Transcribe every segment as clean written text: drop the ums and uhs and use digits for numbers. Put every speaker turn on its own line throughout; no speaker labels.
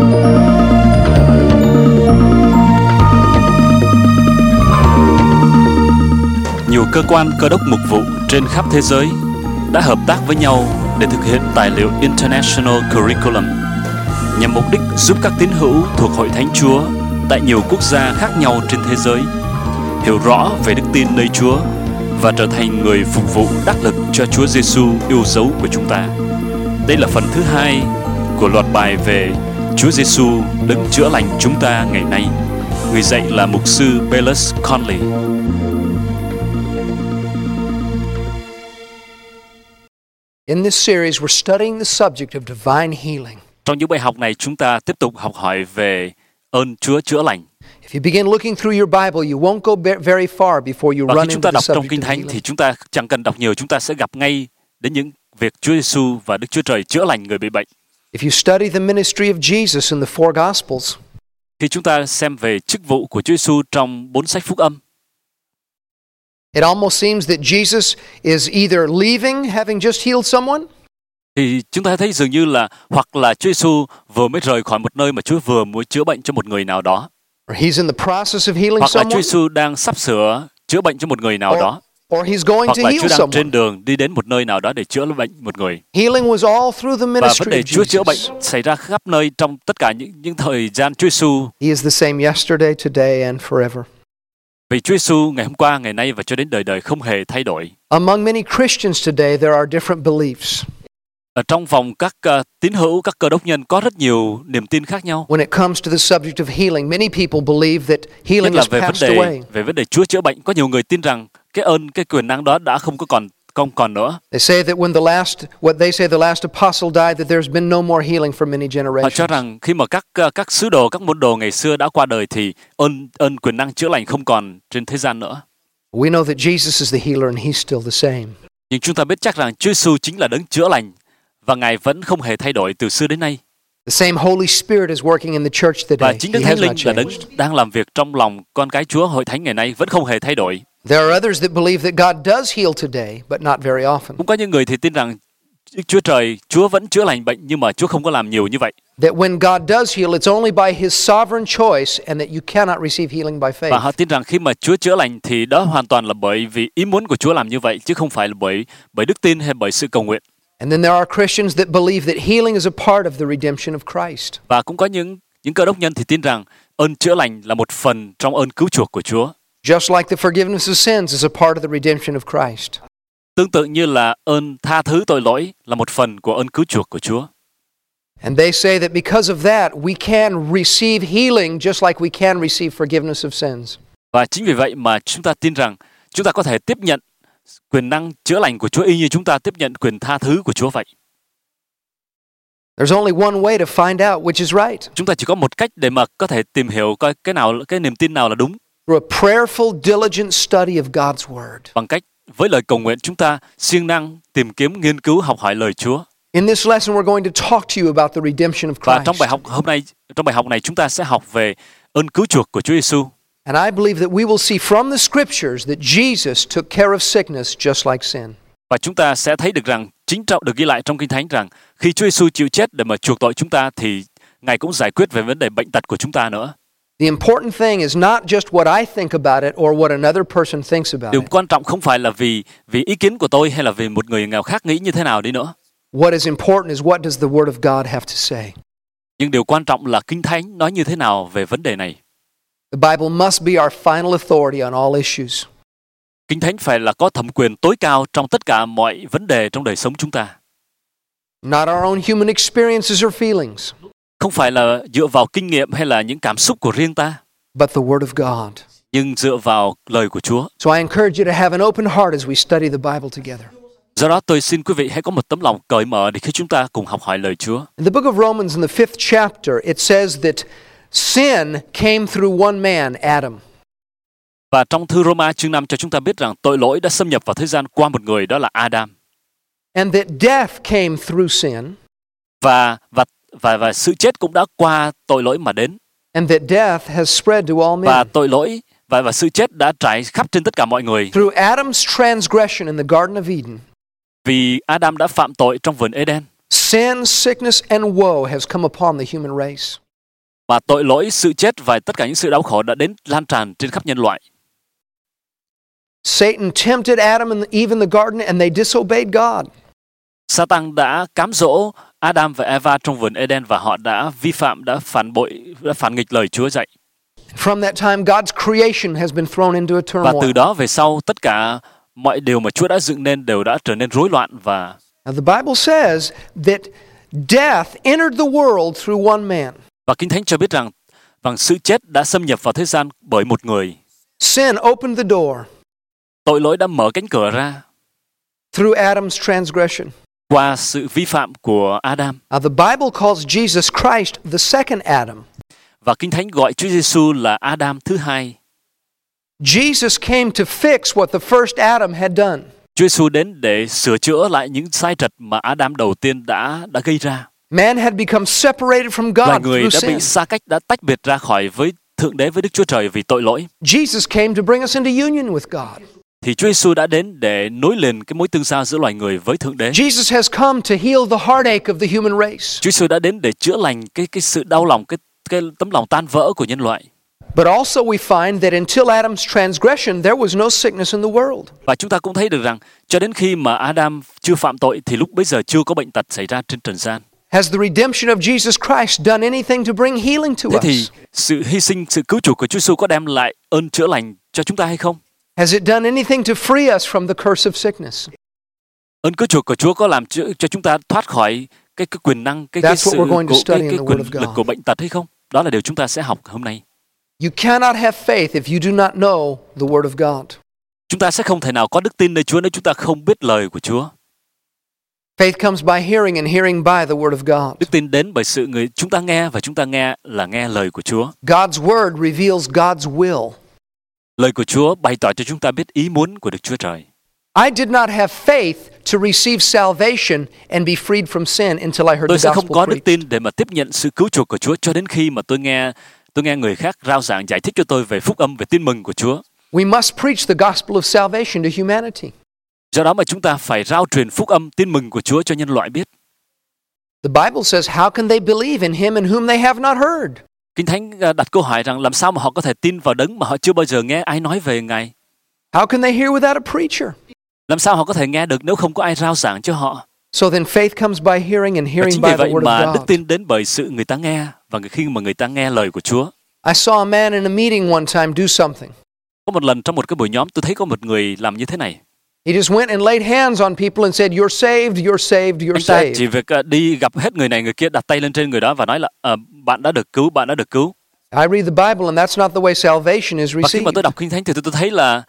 Nhiều cơ quan cơ đốc mục vụ trên khắp thế giới đã hợp tác với nhau để thực hiện tài liệu International Curriculum nhằm mục đích giúp các tín hữu thuộc Hội Thánh Chúa tại nhiều quốc gia khác nhau trên thế giới hiểu rõ về đức tin nơi Chúa và trở thành người phục vụ đắc lực cho Chúa Giêsu yêu dấu của chúng ta. Đây là phần thứ 2 của loạt bài về Chúa Giêsu đấng chữa lành chúng ta ngày nay. Người dạy là mục sư Belus Conley.
In this series, we're studying the subject of divine healing.
Trong những bài học này, chúng ta tiếp tục học hỏi về ơn Chúa chữa lành.
If you begin looking through your Bible, you won't go very far before you
Và
run
khi chúng
into
ta
the
đọc trong
subject
Kinh
of
Thánh
healing.
thì chúng ta chẳng cần đọc nhiều, chúng ta sẽ gặp ngay đến những việc Chúa Giêsu và Đức Chúa Trời chữa lành người bị bệnh.
If you study the ministry of Jesus in the four Gospels,
Khi chúng ta xem về chức vụ của Chúa Giêsu trong 4 sách phúc âm,
it almost seems that Jesus is either leaving having just healed someone,
thì chúng ta thấy dường như là hoặc là Chúa Giêsu vừa mới rời khỏi một nơi mà Chúa vừa mới chữa bệnh cho một người nào đó,
or he's in the process of healing
hoặc là Chúa
someone,
Giêsu đang sắp sửa chữa bệnh cho một người nào đó,
or he's going
hoặc
to
là
heal
Chúa đang
someone.
trên đường đi đến một nơi nào đó để chữa bệnh một người.
Healing was all through the
Và
ministry
vấn đề
of
Chúa chữa bệnh
Jesus.
xảy ra khắp nơi trong tất cả những thời gian Chúa Giêsu.
He is the same yesterday, today, and forever.
Vì Chúa Giêsu ngày hôm qua, ngày nay và cho đến đời đời không hề thay đổi.
Among many Christians today, there are different beliefs.
Ở trong vòng các tín hữu, các cơ đốc nhân có rất nhiều niềm tin khác nhau.
When it comes to the subject of healing, many people believe that
Nhất
healing
là
has passed away.
về vấn đề Chúa chữa bệnh, có nhiều người tin rằng cái quyền năng đó đã không còn nữa.
They say that what they say the last apostle died, that there's been no more healing for many
Họ cho
generations.
rằng khi mà các sứ đồ, các môn đồ ngày xưa đã qua đời thì ơn quyền năng chữa lành không còn trên thế gian nữa.
We know that Jesus is the healer and he's still the same.
Nhưng chúng ta biết chắc rằng Chúa Giêsu chính là đấng chữa lành và Ngài vẫn không hề thay đổi từ xưa đến nay.
The same Holy Spirit is working in the church
Và
today.
chính
He
Đức
has
Thánh Linh
not
là đấng
changed.
đang làm việc trong lòng con cái Chúa Hội Thánh ngày nay vẫn không hề thay đổi.
There are others that believe that God does heal today, but not very often.
Cũng có những người thì tin rằng Chúa vẫn chữa lành bệnh nhưng mà Chúa không có làm nhiều như vậy.
That when God does heal, it's only by His sovereign choice and that you cannot receive healing by
Và họ
faith.
tin rằng khi mà Chúa chữa lành thì đó hoàn toàn là bởi vì ý muốn của Chúa làm như vậy chứ không phải là bởi đức tin hay bởi sự cầu nguyện.
And then there are Christians that believe that healing is a part of the redemption of Christ.
Và cũng có những cơ đốc nhân thì tin rằng ơn chữa lành là một phần trong ơn cứu chuộc của Chúa.
Just like the forgiveness of sins is a part of the redemption of Christ.
Tương tự như là ơn tha thứ tội lỗi là một phần của ơn cứu chuộc của Chúa.
And they say that because of that, we can receive healing just like we can receive forgiveness of sins.
Và chính vì vậy mà chúng ta tin rằng chúng ta có thể tiếp nhận quyền năng chữa lành của Chúa y như chúng ta tiếp nhận quyền tha thứ của Chúa vậy.
There's only one way to find out which is right.
Chúng ta chỉ có một cách để mà có thể tìm hiểu coi cái niềm tin nào là đúng.
Through a prayerful, diligent study of God's Word.
Bằng cách với lời cầu nguyện chúng ta siêng năng tìm kiếm, nghiên cứu, học hỏi lời Chúa.
In this lesson, we're going to talk to you about the redemption of
Và
Christ.
trong bài học này chúng ta sẽ học về ơn cứu chuộc của Chúa Giêsu.
And I believe that we will see from the Scriptures that Jesus took care of sickness just like sin.
Và chúng ta sẽ thấy được rằng chính trọng được ghi lại trong Kinh Thánh rằng khi Chúa Giêsu chịu chết để mà chuộc tội chúng ta thì Ngài cũng giải quyết về vấn đề bệnh tật của chúng ta nữa.
The important thing is not just what I think about it or what another person thinks about
Điều
it.
quan trọng không phải là vì ý kiến của tôi hay là vì một người nào khác nghĩ như thế nào đi nữa.
What is important is what does the Word of God have to say.
Nhưng điều quan trọng là Kinh Thánh nói như thế nào về vấn đề này.
The Bible must be our final authority on all issues.
Kinh Thánh phải là có thẩm quyền tối cao trong tất cả mọi vấn đề trong đời sống chúng ta.
Not our own human experiences or feelings,
Không phải là dựa vào kinh nghiệm hay là những cảm xúc của riêng ta,
but the Word of God.
nhưng dựa vào lời của Chúa.
So I encourage you to have an open heart as we study the Bible together.
Do đó tôi xin quý vị hãy có một tấm lòng cởi mở để khi chúng ta cùng học hỏi lời Chúa.
In the book of Romans, in the 5th chapter, it says that sin came through one man, Adam.
Và trong thư Roma chương 5 cho chúng ta biết rằng tội lỗi đã xâm nhập vào thế gian qua một người, đó là Adam.
And that death came through sin.
Và sự chết cũng đã qua tội lỗi mà đến.
And that death has spread to all
Và
men.
tội lỗi và sự chết đã trải khắp trên tất cả mọi người.
Through Adam's transgression in the Garden of Eden,
Vì Adam đã phạm tội trong vườn Eden.
sin, sickness, and woe has come upon the human race.
Và tội lỗi, sự chết và tất cả những sự đau khổ đã đến lan tràn trên khắp nhân loại.
Satan tempted Adam and Eve in the garden and they disobeyed God.
Satan đã cám dỗ Adam và Eva trong vườn Eden và họ đã vi phạm, đã phản nghịch lời Chúa dạy.
From that time, God's creation has been thrown into a
Và
turmoil.
từ đó về sau, tất cả mọi điều mà Chúa đã dựng nên đều đã trở nên rối loạn. Và
Now, the Bible says that death entered the world through one man.
Kinh Thánh cho biết rằng sự chết đã xâm nhập vào thế gian bởi một người.
Sin opened the door
Tội lỗi đã mở cánh cửa ra
through Adam's transgression.
qua sự vi phạm của Adam.
Now, the Bible calls Jesus Christ the second Adam.
Và Kinh Thánh gọi Chúa Giêsu là Adam thứ hai.
Jesus came to fix what the first Adam had done.
Chúa Giêsu đến để sửa chữa lại những sai trật mà Adam đầu tiên đã gây ra.
Man had become separated from
Loài
God
người
through
đã bị
sin.
xa cách, đã tách biệt ra khỏi với Thượng Đế, với Đức Chúa Trời vì tội lỗi.
Jesus came to bring us into union with God.
Thì Chúa Giêsu đã đến để nối liền cái mối tương giao giữa loài người với Thượng Đế.
Jesus has come to heal the heartache of the human race.
Chúa Giêsu đã đến để chữa lành cái sự đau lòng, cái tấm lòng tan vỡ của nhân loại.
But also we find that until Adam's transgression, there was no sickness in the world.
Và chúng ta cũng thấy được rằng cho đến khi mà Adam chưa phạm tội thì lúc bấy giờ chưa có bệnh tật xảy ra trên trần gian.
Has the redemption of Jesus Christ done anything to bring healing to
Thế thì
us?
sự hy sinh, sự cứu chuộc của Chúa Giêsu có đem lại ơn chữa lành cho chúng ta hay không?
Has it done anything to free us from the curse of sickness?
Ơn cứu chuộc của Chúa có làm cho chúng ta thoát khỏi cái quyền năng, cái
That's what
sự
we're going to
của
study in
cái
the
quyền
Word of
lực
God.
của bệnh tật hay không? Đó là điều chúng ta sẽ học hôm nay.
You cannot have faith if you do not know the Word of God.
Chúng ta sẽ không thể nào có đức tin nơi Chúa nếu chúng ta không biết lời của Chúa.
Faith comes by hearing and hearing by the Word of God.
Đức tin đến bởi sự chúng ta nghe, và chúng ta nghe là nghe lời của Chúa.
God's Word reveals God's will.
Lời của Chúa bày tỏ cho chúng ta biết ý muốn của Đức Chúa Trời.
I did not have faith to receive salvation and be freed from sin until I heard
Tôi
the
sẽ không
gospel
có đức
preached.
tin để mà tiếp nhận sự cứu chuộc của Chúa cho đến khi mà tôi nghe người khác rao giảng giải thích cho tôi về phúc âm, về tin mừng của Chúa.
We must preach the gospel of salvation to humanity.
Do đó mà chúng ta phải rao truyền phúc âm, tin mừng của Chúa cho nhân loại biết.
The Bible says, how can they believe in him in whom they have not heard?
Kinh Thánh đặt câu hỏi rằng làm sao mà họ có thể tin vào Đấng mà họ chưa bao giờ nghe ai nói về Ngài?
How can they hear without a preacher?
Làm sao họ có thể nghe được nếu không có ai rao giảng cho họ?
So then faith comes by hearing and
Và
hearing
chính
by
vì
the
vậy
word
mà
of
đức
God.
tin đến bởi sự người ta nghe, và khi mà người ta nghe lời của Chúa.
I saw a man in a meeting one time do something.
Có một lần trong một cái buổi nhóm tôi thấy có một người làm như thế này.
He just went and laid hands on people and said, you're saved, you're saved, you're
Anh ta
saved.
chỉ việc đi gặp hết người này người kia, đặt tay lên trên người đó và nói là bạn đã được cứu, bạn đã được cứu.
I read the Bible and that's not the way salvation is
Và khi mà
received.
tôi đọc Kinh Thánh thì tôi thấy là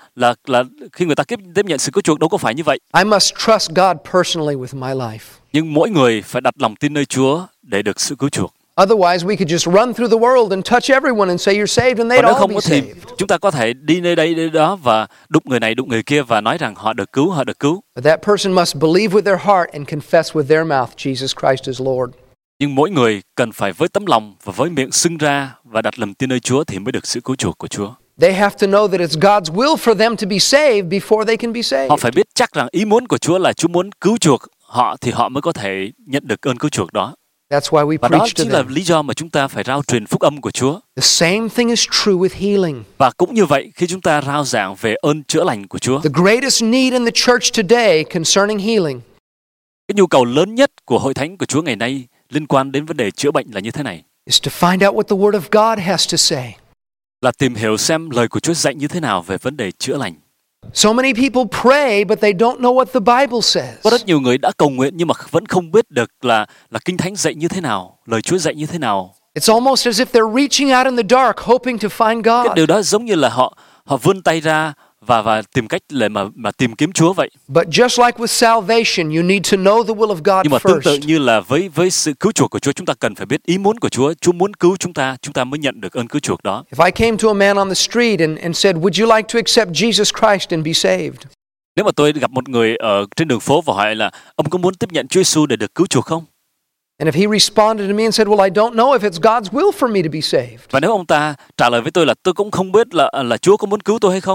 khi người ta tiếp nhận sự cứu chuộc đâu có phải như vậy.
I must trust God personally with my life.
Nhưng mỗi người phải đặt lòng tin nơi Chúa để được sự cứu chuộc.
Otherwise, we could just run through the world and touch everyone and say you're saved and
Còn
they'd
nếu
all
không
be
có thì
saved.
chúng ta có thể đi nơi đây nơi đó và đụng người này đụng người kia và nói rằng họ được cứu, họ được cứu.
But that person must believe with their heart and confess with their mouth Jesus Christ is Lord.
Nhưng mỗi người cần phải với tấm lòng và với miệng xưng ra và đặt lòng tin nơi Chúa thì mới được sự cứu chuộc của Chúa.
They have to know that it's God's will for them to be saved before they can be saved.
Họ phải biết chắc rằng ý muốn của Chúa là Chúa muốn cứu chuộc họ thì họ mới có thể nhận được ơn cứu chuộc đó.
That's why we
Và đó
preach to
chính là
them.
lý do mà chúng ta phải rao truyền phúc âm của Chúa.
The same thing is true with healing.
Và cũng như vậy khi chúng ta rao giảng về ơn chữa lành của Chúa.
The greatest need in the church today concerning healing
Cái nhu cầu lớn nhất của hội thánh của Chúa ngày nay liên quan đến vấn đề chữa bệnh là như thế này.
is to find out what the Word of God has to say.
Là tìm hiểu xem lời của Chúa dạy như thế nào về vấn đề chữa lành.
So many people pray, but they don't know what the Bible says.
Có rất nhiều người đã cầu nguyện nhưng mà vẫn không biết được là Kinh Thánh dạy như thế nào, lời Chúa dạy như thế nào.
It's almost as if they're reaching out in the dark, hoping to find
Cái
God.
điều đó giống như là họ vươn tay ra và tìm cách để mà tìm kiếm Chúa vậy.
But just like with salvation, you need to know the will of God
Nhưng mà tương tự
first.
như là với sự cứu chuộc của Chúa, chúng ta cần phải biết ý muốn của Chúa. Chúa muốn cứu chúng ta mới nhận được ơn cứu chuộc đó.
If I came to a man on the street and said, would you like to accept Jesus Christ and be saved?
Nếu mà tôi gặp một người ở trên đường phố và hỏi là ông có muốn tiếp nhận Chúa Giêsu để được cứu chuộc không?
And if he responded to me and said, well, I don't know if it's God's will for me to be saved,
Và nếu ông ta trả lời với tôi là tôi cũng không biết là Chúa có muốn cứu tôi hay không,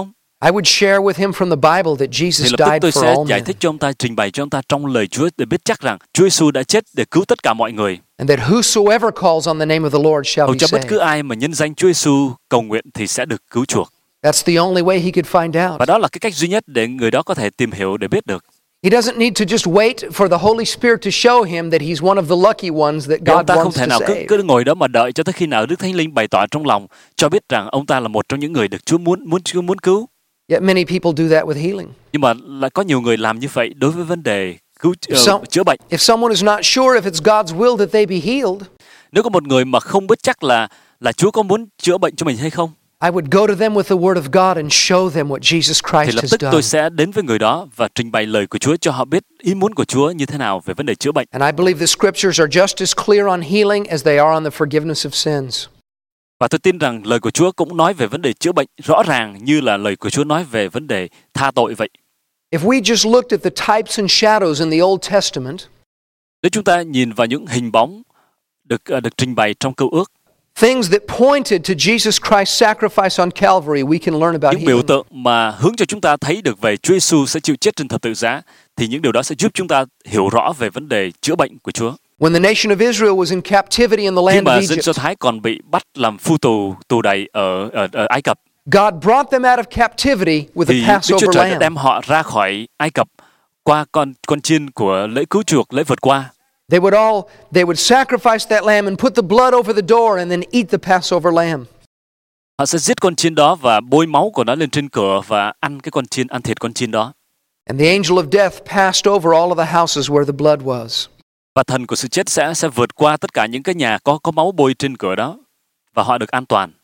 I would share with him from the Bible that
thì
Jesus
lập tức
died
tôi
for
sẽ
all
giải
men,
thích cho ông ta, trình bày cho ông ta trong lời Chúa để biết chắc rằng Chúa Giêsu đã chết để cứu tất cả mọi người.
and that whosoever calls on the name of the Lord shall
Hầu
be
cho bất cứ
saved.
ai mà nhân danh Chúa Giêsu cầu nguyện thì sẽ được cứu chuộc.
That's the only way he could find out.
Và đó là cái cách duy nhất để người đó có thể tìm hiểu để biết được.
He doesn't need to just wait for the Holy Spirit to show him that he's one of the lucky ones that
Thì ông
God
ta không
wants
thể
to
nào
save.
cứ ngồi đó mà đợi cho tới khi nào Đức Thánh Linh bày tỏ trong lòng cho biết rằng ông ta là một trong những người được Chúa muốn cứu.
Yet many people do that with healing.
Nhưng mà lại có nhiều người làm như vậy đối với vấn đề chữa bệnh.
If someone is not sure if it's God's will that they be healed,
Nếu có một người mà không biết chắc là Chúa có muốn chữa bệnh cho mình hay không,
I would go to them with the Word of God and show them what Jesus
thì
Christ
lập
has
tức
done.
tôi sẽ đến với người đó và trình bày lời của Chúa cho họ biết ý muốn của Chúa như thế nào về vấn đề chữa bệnh.
And I believe the scriptures are just as clear on healing as they are on the forgiveness of sins.
Và tôi tin rằng lời của Chúa cũng nói về vấn đề chữa bệnh rõ ràng như là lời của Chúa nói về vấn đề tha tội vậy.
If we just looked at the types and shadows in the Old Testament,
Nếu chúng ta nhìn vào những hình bóng được trình bày trong Cựu Ước,
things that pointed to Jesus Christ's sacrifice on Calvary, we can learn about
những biểu
healing.
tượng mà hướng cho chúng ta thấy được về Chúa Giêsu sẽ chịu chết trên thập tự giá, thì những điều đó sẽ giúp chúng ta hiểu rõ về vấn đề chữa bệnh của Chúa.
When the nation of Israel was in captivity in the
Khi
land
mà
of
dân Do
Egypt,
Thái còn bị bắt làm tù đày ở Ai Cập,
God brought them out of captivity with
thì
a
Đức Chúa
Passover
Trời đã
lamb.
đem họ ra khỏi Ai Cập qua con chiên của lễ cứu chuộc, lễ vượt qua.
They would sacrifice that lamb and put the blood over the door and then eat the Passover lamb.
Họ sẽ giết con chiên đó và bôi máu của nó lên trên cửa và ăn thịt con chiên đó.
And the angel of death passed over all of the houses where the blood was.
Và thần của sự chết sẽ vượt qua tất cả những cái nhà có máu bôi trên cửa đó và họ được an toàn.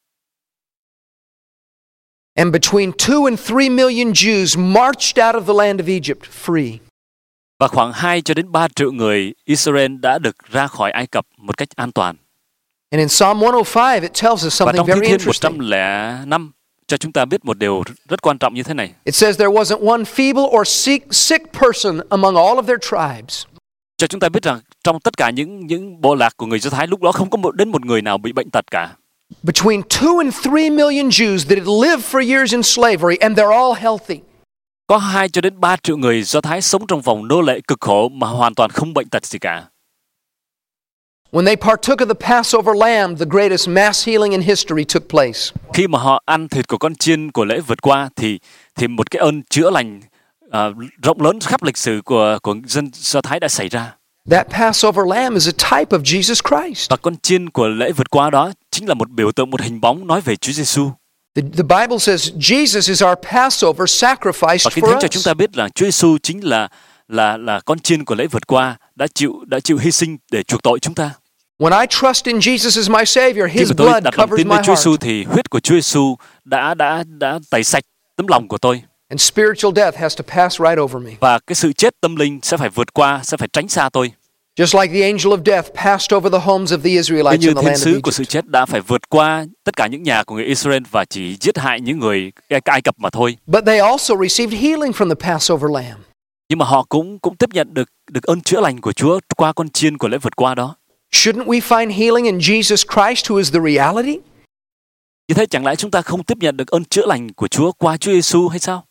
And between 2 and 3 million Jews marched out of the land of Egypt free.
Và khoảng 2 cho đến 3 triệu người Israel đã được ra khỏi Ai Cập một cách an toàn.
And in Psalm 105 it tells us
Và
something
trong Thi
very
Thiên
interesting.
105 cho chúng ta biết một điều rất quan trọng như thế này.
It says there wasn't one feeble or sick person among all of their tribes.
Cho chúng ta biết rằng trong tất cả những bộ lạc của người Do Thái lúc đó không có đến một người nào bị bệnh tật cả.
Between 2 and 3 million Jews that had lived for years in slavery, and they're all healthy.
Có 2 cho đến 3 triệu người Do Thái sống trong vòng nô lệ cực khổ mà hoàn toàn không bệnh tật gì cả.
When they partook of the Passover lamb, the greatest mass healing in history took place.
Khi mà họ ăn thịt của con chiên của lễ vượt qua thì một cái ơn chữa lành rộng lớn khắp lịch sử của dân Do Thái đã xảy ra.
That Passover lamb is a type of Jesus Christ.
Và con chiên của lễ vượt qua đó chính là một biểu tượng, một hình bóng nói về Chúa Giêsu.
The Bible says Jesus is our Passover sacrifice
Và Kinh
for
Thánh cho chúng
us.
ta biết là Chúa Giêsu chính là con chiên của lễ vượt qua đã chịu hy sinh để chuộc tội chúng ta.
When I trust in Jesus as my Savior,
Khi
His
mà tôi
blood
đặt lòng
covers
tin
my
với Chúa Giêsu
heart.
thì huyết của Chúa Giêsu đã tẩy sạch tấm lòng của tôi.
And spiritual death has to pass right over me.
Và cái sự chết tâm linh sẽ phải vượt qua, sẽ phải tránh xa tôi.
Just like the angel of death passed over the homes of the
Như
Israelites in the
thiên
land of
sứ của
Egypt.
sự chết đã phải vượt qua tất cả những nhà của người Israel và chỉ giết hại những người Ai Cập mà thôi.
But they also received healing from the Passover lamb.
Nhưng mà họ cũng tiếp nhận được ơn chữa lành của Chúa qua con chiên của lễ vượt qua đó.
Shouldn't we find healing in Jesus Christ, who is the reality?
Như thế chẳng lẽ chúng ta không tiếp nhận được ơn chữa lành của Chúa qua Chúa Giêsu hay sao?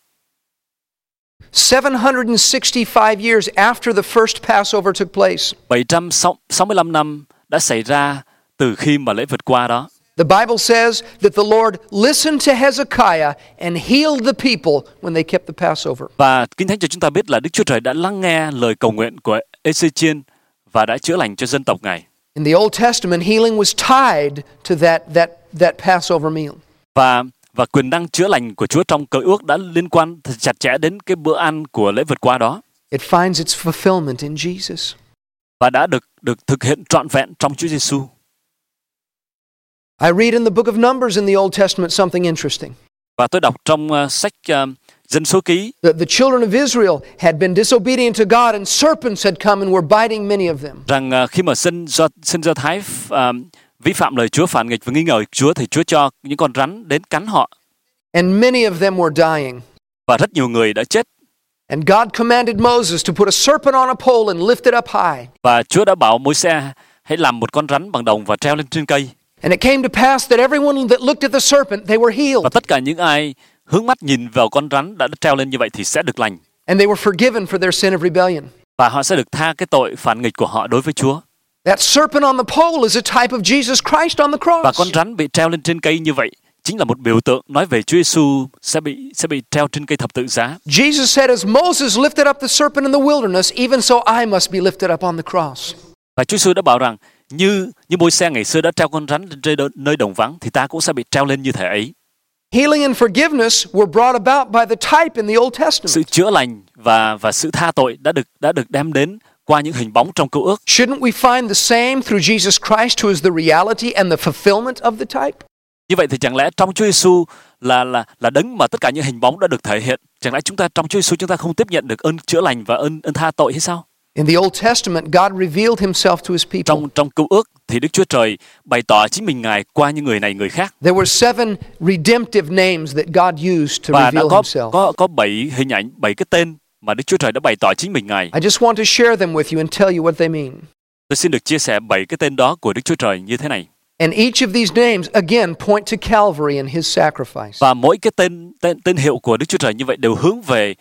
765 years after the first Passover took place,
765 năm đã xảy ra từ khi mà lễ vượt qua đó.
the Bible says that the Lord listened to Hezekiah and healed the people when they kept the Passover.
Và Kinh Thánh cho chúng ta biết là Đức Chúa Trời đã lắng nghe lời cầu nguyện của Ê-xê-chiên và đã chữa lành cho dân tộc Ngài.
In the Old Testament, healing was tied to that Passover meal.
Và quyền năng chữa lành của Chúa trong Cựu Ước đã liên quan thật chặt chẽ đến cái bữa ăn của lễ vượt qua đó.
It finds its fulfillment in Jesus.
Và đã được thực hiện trọn vẹn trong Chúa Giêsu.
I read in the book of Numbers in the Old Testament something interesting.
Và tôi đọc trong sách Dân số ký
The children of Israel had been disobedient to God, and serpents had come and were biting many of them.
rằng khi mà dân Do Thái vi phạm lời Chúa, phản nghịch và nghi ngờ Chúa thì Chúa cho những con rắn đến cắn họ.
And many of them were dying.
Và rất nhiều người đã chết.
And God commanded Moses to put a serpent on a pole and lift it up high.
Và Chúa đã bảo Môi-se hãy làm một con rắn bằng đồng và treo lên trên cây.
And it came to pass that everyone that looked at the serpent, they were
Và
healed.
tất cả những ai hướng mắt nhìn vào con rắn đã treo lên như vậy thì sẽ được lành.
And they were forgiven for their sin of rebellion.
Và họ sẽ được tha cái tội phản nghịch của họ đối với Chúa.
That serpent on the pole is a type of Jesus Christ on the
Và
cross.
con rắn bị treo lên trên cây như vậy chính là một biểu tượng nói về Chúa Giêsu sẽ bị treo trên cây thập tự giá.
Jesus said, as Moses lifted up the serpent in the wilderness, even so I must be lifted up on the cross.
Và Chúa Giêsu đã bảo rằng như Môi-se ngày xưa đã treo con rắn lên trên nơi đồng vắng thì ta cũng sẽ bị treo lên như thể ấy.
Healing and forgiveness were brought about by the type in the Old Testament.
Sự chữa lành và sự tha tội đã được đem đến qua những hình bóng trong Cựu Ước.
Shouldn't we find the same through Jesus Christ, who is the reality and the fulfillment of the type?
Như vậy thì chẳng lẽ trong Chúa Giêsu là đấng mà tất cả những hình bóng đã được thể hiện? Chẳng lẽ trong Chúa Giêsu chúng ta không tiếp nhận được ơn chữa lành và ơn tha tội hay sao?
In the Old Testament, God revealed himself to his people.
Trong Cựu Ước thì Đức Chúa Trời bày tỏ chính mình Ngài qua những người này người khác.
There were 7 redemptive names that God used to
Và đã
reveal himself.
có 7 hình ảnh, 7 cái tên mà Đức Chúa Trời đã bày tỏ chính mình Ngài.
I just want to share them with you and tell you what they mean.
Tôi xin được chia sẻ 7 cái tên đó của Đức Chúa Trời như thế này.
And each of these names again point to Calvary and his sacrifice.
Và mỗi cái tên hiệu của Đức Chúa Trời như vậy đều hướng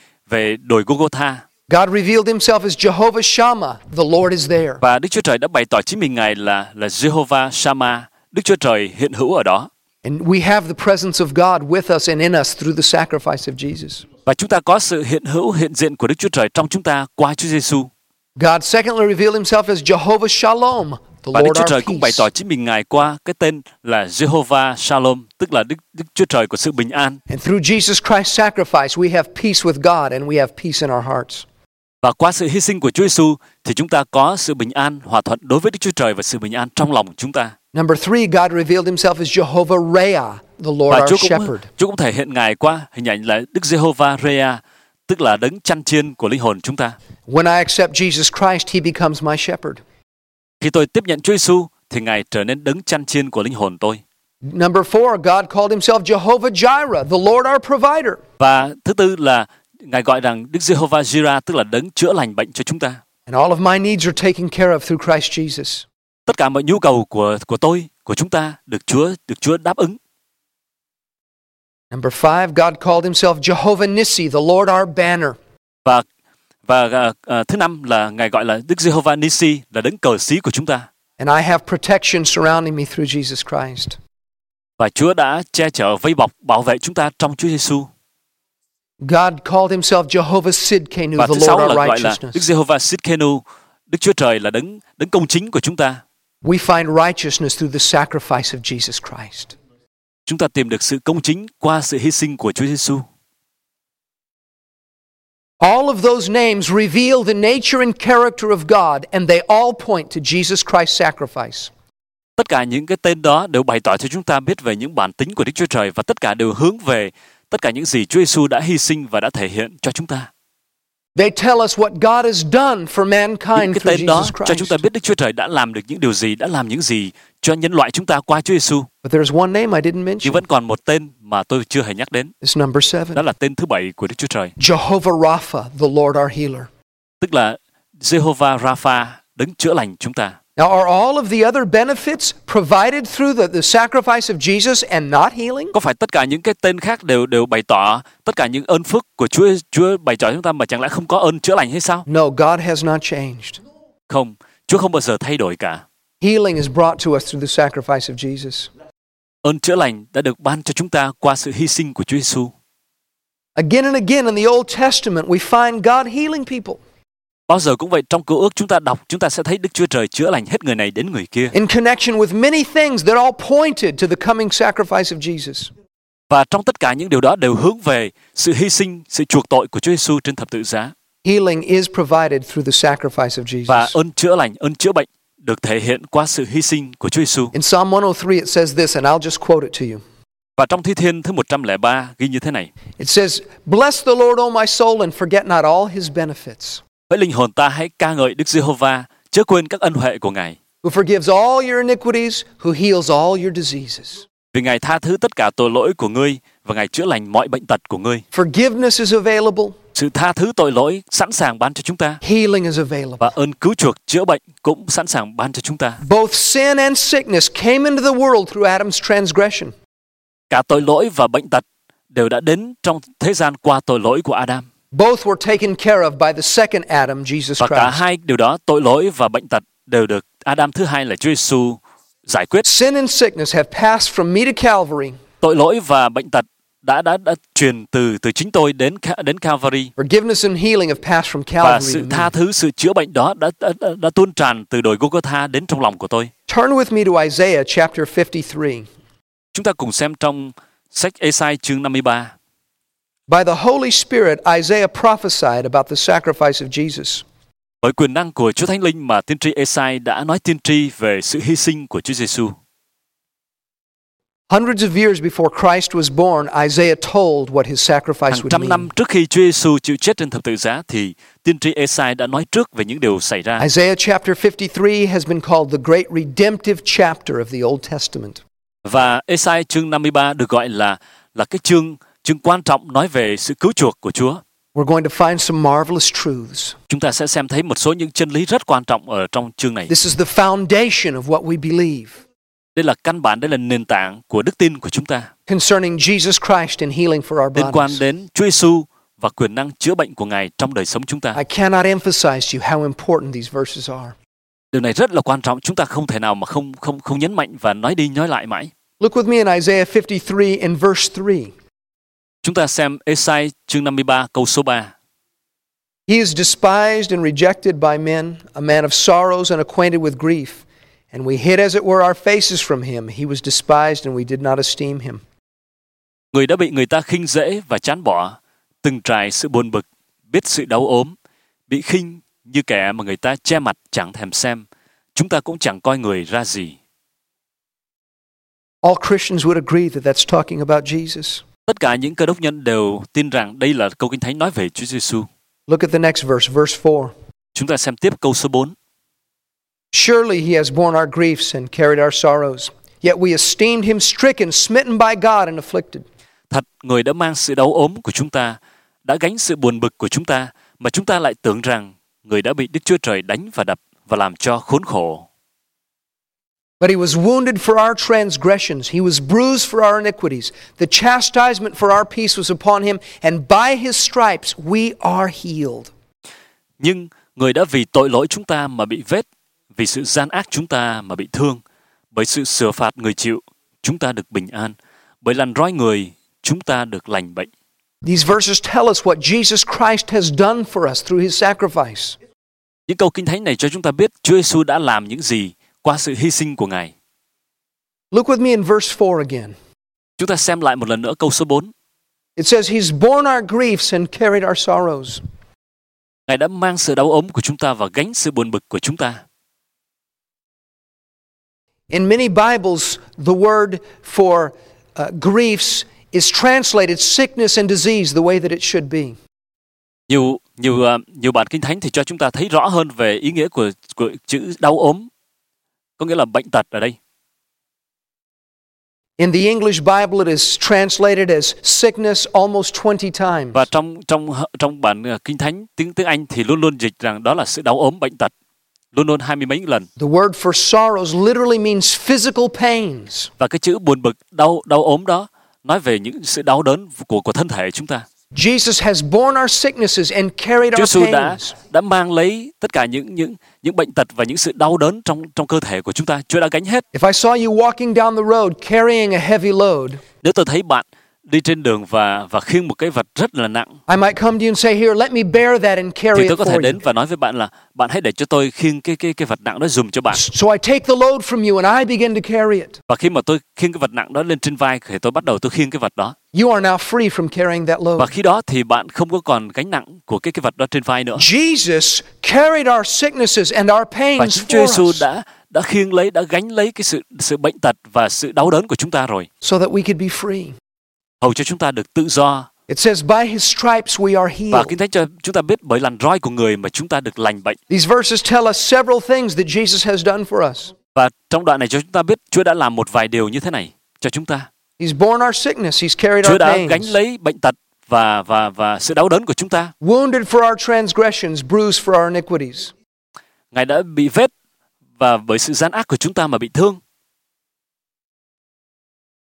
về đồi Golgotha.
God revealed himself as Jehovah Shammah, the Lord is there.
Và Đức Chúa Trời đã bày tỏ chính mình Ngài là Jehovah Shammah, Đức Chúa Trời hiện hữu ở đó.
And we have the presence of God with us and in us through the sacrifice of Jesus.
Và chúng ta có sự hiện diện của Đức Chúa Trời trong chúng ta qua Chúa Giêsu.
God secondly revealed himself as Jehovah Shalom, the
Và Đức
Lord
Chúa
our
Trời cũng bày tỏ
peace.
chính mình Ngài qua cái tên là Jehovah Shalom, tức là Đức Chúa Trời của sự bình an.
And through Jesus Christ's sacrifice, we have peace with God and we have peace in our hearts.
Và qua sự hy sinh của Chúa Giêsu thì chúng ta có sự bình an, hòa thuận đối với Đức Chúa Trời và sự bình an trong lòng chúng ta.
Number 3, God revealed himself as Jehovah Reah, the Lord
Và
our shepherd.
Chúa cũng thể hiện Ngài qua hình ảnh là Đức Jehovah Reah, tức là đấng chăn chiên của linh hồn chúng ta.
When I accept Jesus Christ, he becomes my shepherd.
Khi tôi tiếp nhận Chúa Giêsu thì Ngài trở nên đấng chăn chiên của linh hồn tôi.
Number 4, God called himself Jehovah Jireh, the Lord our provider.
Và thứ tư là Ngài gọi rằng Đức Jehovah Jireh, tức là đấng chữa lành bệnh cho chúng ta.
And all of my needs are taken care of through Christ Jesus.
Tất cả mọi nhu cầu của tôi, của chúng ta được Chúa đáp ứng.
Number 5, God called himself Jehovah Nissi, the Lord our banner.
Và thứ năm là Ngài gọi là Đức Jehovah Nissi, là đấng cờ xí của chúng ta.
And I have protection surrounding me through Jesus Christ.
Và Chúa đã che chở, vây bọc, bảo vệ chúng ta trong Chúa Giêsu.
God called himself Jehovah Sidkenu,
Và
the
thứ
Lord
sáu
our
là gọi là Đức
righteousness.
Jehovah Sidkenu, Đức Chúa Trời là đấng công chính của chúng ta.
We find righteousness through the sacrifice of Jesus Christ.
Chúng ta tìm được sự công chính qua sự hy sinh của Chúa Giêsu.
All of those names reveal the nature and character of God, and they all point to Jesus Christ's sacrifice.
Tất cả những cái tên đó đều bày tỏ cho chúng ta biết về những bản tính của Đức Chúa Trời và tất cả đều hướng về tất cả những gì Chúa Giêsu đã hy sinh và đã thể hiện cho chúng ta.
They tell us what God has done for
Những
mankind
cái
through
tên đó
Jesus
cho chúng ta
Christ.
biết Đức Chúa Trời đã làm được những điều gì, đã làm những gì cho nhân loại chúng ta qua Chúa Giêsu.
But there's one name I didn't
Nhưng
mention.
vẫn còn một tên mà tôi chưa hề nhắc đến.
It's number 7.
Đó là tên thứ 7 của Đức Chúa Trời,
Jehovah Rapha, the Lord our healer.
tức là Jehovah Rapha, đấng chữa lành chúng ta.
Now, are all of the other benefits provided through the sacrifice of Jesus and not healing?
Có phải tất cả những cái tên khác đều bày tỏ tất cả những ơn phước của Chúa bày tỏ cho chúng ta mà chẳng lẽ không có ơn chữa lành hay sao?
No, God has not changed.
Không, Chúa không bao giờ thay đổi cả.
Healing is brought to us through the sacrifice of Jesus.
Ơn chữa lành đã được ban cho chúng ta qua sự hy sinh của Chúa Giêsu.
Again and again in the Old Testament, we find God healing people.
Bao giờ cũng vậy, trong Cựu Ước chúng ta đọc, chúng ta sẽ thấy Đức Chúa Trời chữa lành hết người này đến người kia.
In connection with many things that all pointed to the coming sacrifice of Jesus.
Và trong tất cả những điều đó đều hướng về sự hy sinh, sự chuộc tội của Chúa Giêsu trên thập tự giá.
Healing is provided through the sacrifice of
Và
Jesus.
ơn chữa lành, ơn chữa bệnh được thể hiện qua sự hy sinh của Chúa Giêsu.
In Psalm 103 it says this, and I'll just quote it to you.
Và trong Thi Thiên thứ 103 ghi như thế này:
It says, "Bless the Lord, O my soul, and forget not all his benefits,
Hỡi linh hồn ta, hãy ca ngợi Đức Giê-hô-va, chớ quên các ân huệ của Ngài.
who forgives all your iniquities, who heals all your diseases."
Vì Ngài tha thứ tất cả tội lỗi của ngươi và Ngài chữa lành mọi bệnh tật của ngươi.
Forgiveness is available,
Sự tha thứ tội lỗi sẵn sàng ban cho chúng ta,
healing is available.
và ơn cứu chuộc chữa bệnh cũng sẵn sàng ban cho chúng ta.
Both sin and sickness came into the world through Adam's transgression.
Cả tội lỗi và bệnh tật đều đã đến trong thế gian qua tội lỗi của Adam.
Both were taken care of by the second Adam, Jesus
Và cả
Christ.
hai điều đó, tội lỗi và bệnh tật, đều được Adam thứ hai là Chúa Giêsu giải quyết.
Sin and sickness have passed from me to Calvary.
Tội lỗi và bệnh tật đã truyền từ chính tôi đến Calvary.
Forgiveness and healing have passed from
Và
Calvary
sự
to
tha
me.
thứ, sự chữa bệnh đó đã tuôn tràn từ đồi Golgotha đến trong lòng của tôi.
Turn with me to Isaiah chapter 53.
Chúng ta cùng xem trong sách Ê-sai chương 53.
By the Holy Spirit, Isaiah prophesied about the sacrifice of Jesus.
Bởi quyền năng của Chúa Thánh Linh mà tiên tri Ê-sai đã nói tiên tri về sự hy sinh của Chúa Giêsu.
Hundreds of years before Christ was born, Isaiah told what his sacrifice
Hàng
would
trăm
mean.
năm trước khi Chúa Giêsu chịu chết trên thập tự giá thì tiên tri Ê-sai đã nói trước về những điều xảy ra.
Isaiah chapter 53 has been called the great redemptive chapter of the Old Testament.
Và Ê-sai chương 53 được gọi là cái chương quan trọng nói về sự cứu chuộc của Chúa.
We're going to find some marvelous truths.
Chúng ta sẽ xem thấy một số những chân lý rất quan trọng ở trong chương này.
This is the foundation of what we believe
Đây là căn bản, đây là nền tảng của đức tin của chúng ta.
concerning Jesus Christ and healing for our
Liên quan
bodies.
đến Chúa Giêsu và quyền năng chữa bệnh của Ngài trong đời sống chúng ta.
I cannot emphasize to you how important these verses are.
Điều này rất là quan trọng, chúng ta không thể nào mà không nhấn mạnh và nói đi nói lại mãi.
Look with me in Isaiah 53 and verse 3.
Chúng ta xem Ê-sai chương 53 câu số 3.
He is despised and rejected by men, a man of sorrows and acquainted with grief. And we hid as it were our faces from him. He was despised and we did not esteem him.
Người đã bị người ta khinh dễ và chán bỏ, từng trải sự buồn bực, biết sự đau ốm, bị khinh như kẻ mà người ta che mặt chẳng thèm xem. Chúng ta cũng chẳng coi người ra gì.
All Christians would agree that that's talking about Jesus.
Tất cả những cơ đốc nhân đều tin rằng đây là câu Kinh Thánh nói về Chúa Giêsu.
Look at the next verse, verse 4.
Chúng ta xem tiếp câu số 4.
Surely he has borne our griefs and carried our sorrows. Yet we esteemed him stricken, smitten by God and afflicted.
Thật, người đã mang sự đau ốm của chúng ta, đã gánh sự buồn bực của chúng ta, mà chúng ta lại tưởng rằng người đã bị Đức Chúa Trời đánh và đập và làm cho khốn khổ.
But he was wounded for our transgressions. He was bruised for our iniquities. The chastisement for our peace was upon him, and by his stripes we are healed.
Nhưng người đã vì tội lỗi chúng ta mà bị vết, vì sự gian ác chúng ta mà bị thương, bởi sự sửa phạt người chịu, chúng ta được bình an, bởi lằn roi người, chúng ta được lành bệnh.
These verses tell us what Jesus Christ has done for us through his sacrifice.
Những câu Kinh Thánh này cho chúng ta biết Chúa Giêsu đã làm những gì qua sự hy sinh của Ngài.
Look with me in verse 4 again.
Chúng ta xem lại một lần nữa câu số 4.
It says, he's borne our griefs and carried our sorrows.
Ngài đã mang sự đau ốm của chúng ta và gánh sự buồn bực của chúng ta.
In many Bibles, the word for griefs is translated sickness and disease the way that it should be.
Nhiều bản Kinh Thánh thì cho chúng ta thấy rõ hơn về ý nghĩa của chữ đau ốm, có nghĩa là bệnh tật ở đây.
In the English Bible, it is translated as sickness almost 20 times.
Và trong bản Kinh Thánh tiếng Anh thì luôn luôn dịch rằng đó là sự đau ốm, bệnh tật, luôn luôn 20 mấy lần.
The word for sorrows literally means physical pains.
Và cái chữ buồn bực, đau ốm đó nói về những sự đau đớn của thân thể chúng ta.
Jesus has borne our sicknesses and carried
Chúa
our
Giêsu
pains.
đã mang lấy tất cả những bệnh tật và những sự đau đớn trong cơ thể của chúng ta. Chúa đã gánh hết.
If I saw you walking down the road carrying a heavy load,
Nếu tôi thấy bạn đi trên đường và khiêng một cái vật rất là nặng,
I might come to you and say, here, let me bear that and carry
thì
it
tôi có thể
for
đến
you.
và nói với bạn là bạn hãy để cho tôi khiêng cái vật nặng đó dùm cho bạn.
So I take the load from you and I begin to carry it.
Và khi mà tôi khiêng cái vật nặng đó lên trên vai thì tôi bắt đầu tôi khiêng cái vật đó.
You are now free from carrying that load.
Và khi đó thì bạn không có còn gánh nặng của cái vật đó trên vai nữa.
Jesus carried our sicknesses and our
Và
pains
chính Chúa
for
Giêsu
us
đã khiêng lấy, đã gánh lấy cái sự bệnh tật và sự đau đớn của chúng ta rồi,
so that we could be free.
hầu cho chúng ta được tự do.
It says, by his stripes we are
Và
healed.
Kinh Thánh cho chúng ta biết bởi lằn roi của người mà chúng ta được lành bệnh.
These verses tell us several things that Jesus has done for us.
Và trong đoạn này cho chúng ta biết Chúa đã làm một vài điều như thế này cho chúng ta.
He's borne our sickness, he's carried
Chúa
our
đã gánh
pains.
lấy bệnh tật và sự đau đớn của chúng ta.
Wounded for our transgressions, bruised for our iniquities.
Ngài đã bị vết và bởi sự gian ác của chúng ta mà bị thương.
He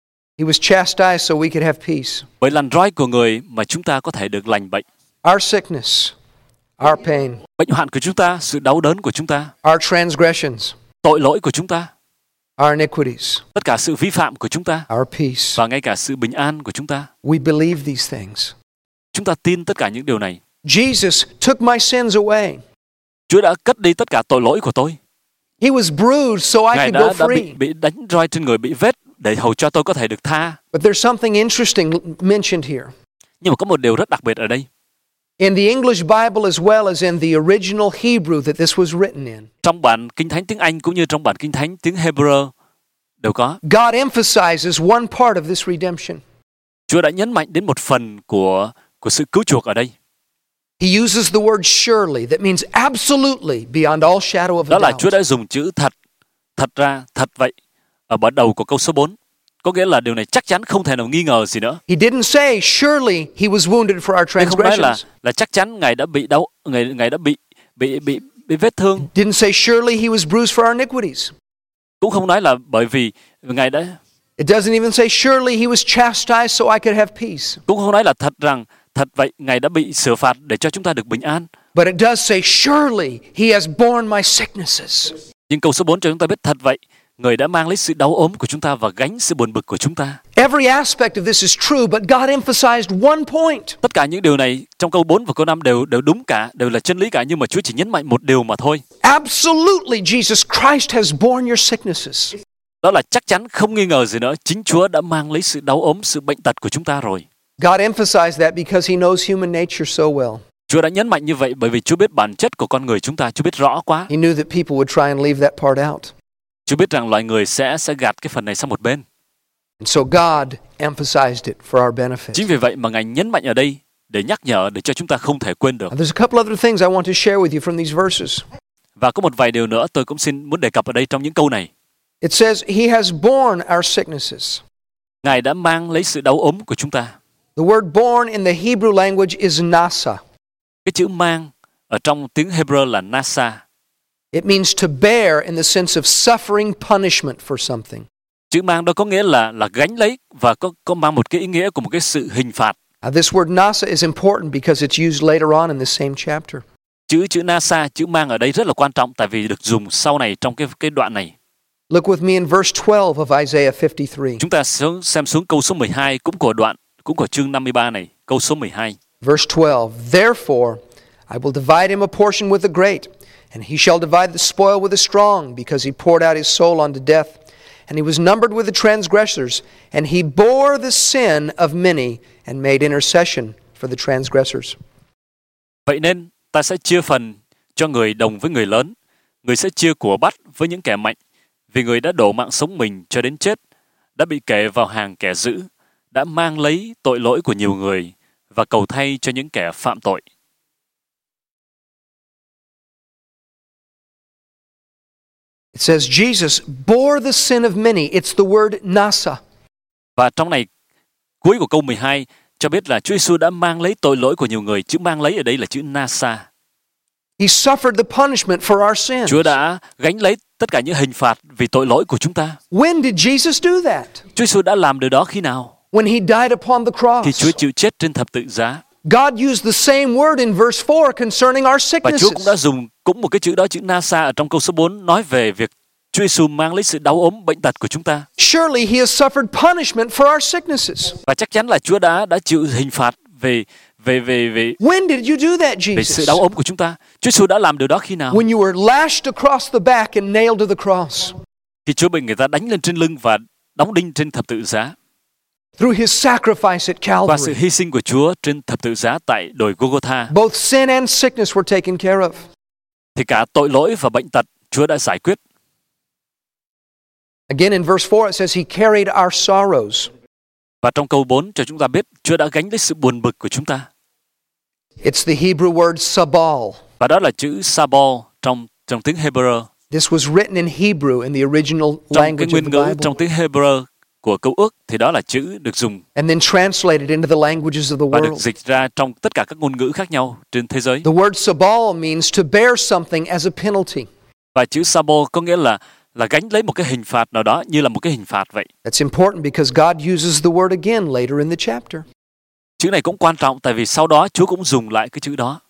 He was chastised so we could have peace.
Bởi lằn roi của người mà chúng ta có thể được lành bệnh.
Our sickness, our pain,
Bệnh hoạn của chúng ta, sự đau đớn của chúng ta,
our transgressions,
tội lỗi của chúng ta,
our iniquities,
tất cả sự vi phạm của chúng ta
our peace.
và ngay cả sự bình an của chúng ta.
We believe these things.
Chúng ta tin tất cả những điều này.
Jesus took my sins away.
Chúa đã cất đi tất cả tội lỗi của tôi.
He was bruised so I
Ngài
could go
đã
free.
bị đánh roi trên người, bị vết để hầu cho tôi có thể được tha.
But there's something interesting mentioned here.
Nhưng mà có một điều rất đặc biệt ở đây.
In the English Bible as well as in the original Hebrew that this was written in,
Trong bản Kinh Thánh tiếng Anh cũng như trong bản Kinh Thánh tiếng Hebrew đều có.
God emphasizes one part of this redemption.
Chúa đã nhấn mạnh đến một phần của sự cứu chuộc ở đây.
He uses the word surely, that means absolutely beyond all shadow of
Đó
a
là
doubt.
Chúa đã dùng chữ thật, thật ra, thật vậy ở bắt đầu của câu số 4. Có nghĩa là điều này chắc chắn không thể nào nghi ngờ gì nữa.
He didn't say surely he was wounded for our
Ngài không nói
transgressions.
là chắc chắn Ngài đã bị đau, Ngài đã bị vết thương.
Didn't say surely he was bruised for our iniquities.
Cũng không nói là bởi vì Ngài đã,
It doesn't even say surely he was chastised so I could have peace.
cũng không nói là thật vậy Ngài đã bị xử phạt để cho chúng ta được bình an.
But it does say surely he has borne my sicknesses.
Nhưng câu số 4 cho chúng ta biết thật vậy, Người đã mang lấy sự đau ốm của chúng ta và gánh sự buồn bực của chúng ta.
Every aspect of this is true, but God emphasized one point.
Tất cả những điều này trong câu 4 và câu 5 đều đúng cả, đều là chân lý cả, nhưng mà Chúa chỉ nhấn mạnh một điều mà thôi.
Absolutely, Jesus Christ has borne your sicknesses.
Đó là chắc chắn không nghi ngờ gì nữa, chính Chúa đã mang lấy sự đau ốm, sự bệnh tật của chúng ta rồi.
God emphasized that because he knows human nature so well.
Chúa đã nhấn mạnh như vậy bởi vì Chúa biết bản chất của con người chúng ta, Chúa biết rõ quá.
He knew that people would try and leave that part out.
Chúa biết rằng loài người sẽ gạt cái phần này sang một bên.
And so God emphasized it for our benefit.
Chính vì vậy mà Ngài nhấn mạnh ở đây để nhắc nhở, để cho chúng ta không thể quên được.
Now, there's a couple other things I want to share with you from these verses.
Và có một vài điều nữa tôi cũng muốn đề cập ở đây trong những câu này.
It says he has borne our sicknesses.
Ngài đã mang lấy sự đau ốm của chúng ta.
The word borne in the Hebrew language is nasa.
Cái chữ mang ở trong tiếng Hebrew là nasa.
It means to bear in the sense of suffering punishment for something.
Chữ mang đó có nghĩa là gánh lấy và có mang một cái ý nghĩa của một cái sự hình phạt.
This word nasa is important because it's used later on in the same chapter.
Chữ nasa, chữ mang ở đây rất là quan trọng tại vì được dùng sau này trong cái đoạn này.
Look with me in verse 12 of Isaiah 53.
Chúng ta xem xuống câu số 12 cũng của chương 53 này, câu số 12.
Verse 12, therefore I will divide him a portion with the great, and he shall divide the spoil with the strong, because he poured out his soul unto death, and he was numbered with the transgressors, and he bore the sin of many, and made intercession for the transgressors.
Vậy nên ta sẽ chia phần cho người đồng với người lớn, người sẽ chia của bắt với những kẻ mạnh, vì người đã đổ mạng sống mình cho đến chết, đã bị kể vào hàng kẻ dữ, đã mang lấy tội lỗi của nhiều người và cầu thay cho những kẻ phạm tội.
It says Jesus bore the sin of many. It's the word nasa.
Và trong này, cuối của câu 12 cho biết là Chúa Giêsu đã mang lấy tội lỗi của nhiều người. Chữ mang lấy ở đây là chữ nasa.
He suffered the punishment for our sins.
Chúa đã gánh lấy tất cả những hình phạt vì tội lỗi của chúng ta.
When did Jesus do that?
Chúa Giêsu đã làm điều đó khi nào?
When he died upon the cross.
Khi Chúa chịu chết trên thập tự giá.
God used the same word in verse 4 concerning our
Và
sicknesses.
Chúa cũng đã dùng một cái chữ đó, chữ nasa ở trong câu số 4 nói về việc Chúa Giêsu mang lấy sự đau ốm bệnh tật của chúng ta.
Surely he has suffered punishment for our sicknesses.
Và chắc chắn là Chúa đã chịu hình phạt về
When did you do that,
về sự
Jesus?
đau ốm của chúng ta. Chúa Giêsu đã làm điều đó khi nào?
When you were lashed across the back and nailed to the cross.
Khi Chúa bị người ta đánh lên trên lưng và đóng đinh trên thập tự giá.
Through his sacrifice at
Và sự
Calvary.
hy sinh của Chúa trên thập tự giá tại đồi Golgotha,
Both sin and sickness were taken care of.
thì cả tội lỗi và bệnh tật Chúa đã giải quyết.
Again in verse 4 it says he carried our sorrows.
Và trong câu 4 cho chúng ta biết Chúa đã gánh lấy sự buồn bực của chúng ta.
It's the Hebrew word sabal.
Và đó là chữ sabal trong tiếng Hebrew.
This was written in Hebrew in the original
Trong cái
language of
nguyên
the
ngữ
Bible.
trong tiếng Hebrew của Cựu Ước thì đó là chữ được dùng
And then translated into the languages of the
và được
world.
dịch ra trong tất cả các ngôn ngữ khác nhau trên thế giới.
The word sabal means to bear something as a penalty.
Và chữ sabal có nghĩa là gánh lấy một cái hình phạt nào đó như là một cái hình phạt vậy.
That's important because God uses the word again later in the chapter.
Chữ này cũng quan trọng tại vì sau đó Chúa cũng dùng lại cái chữ đó.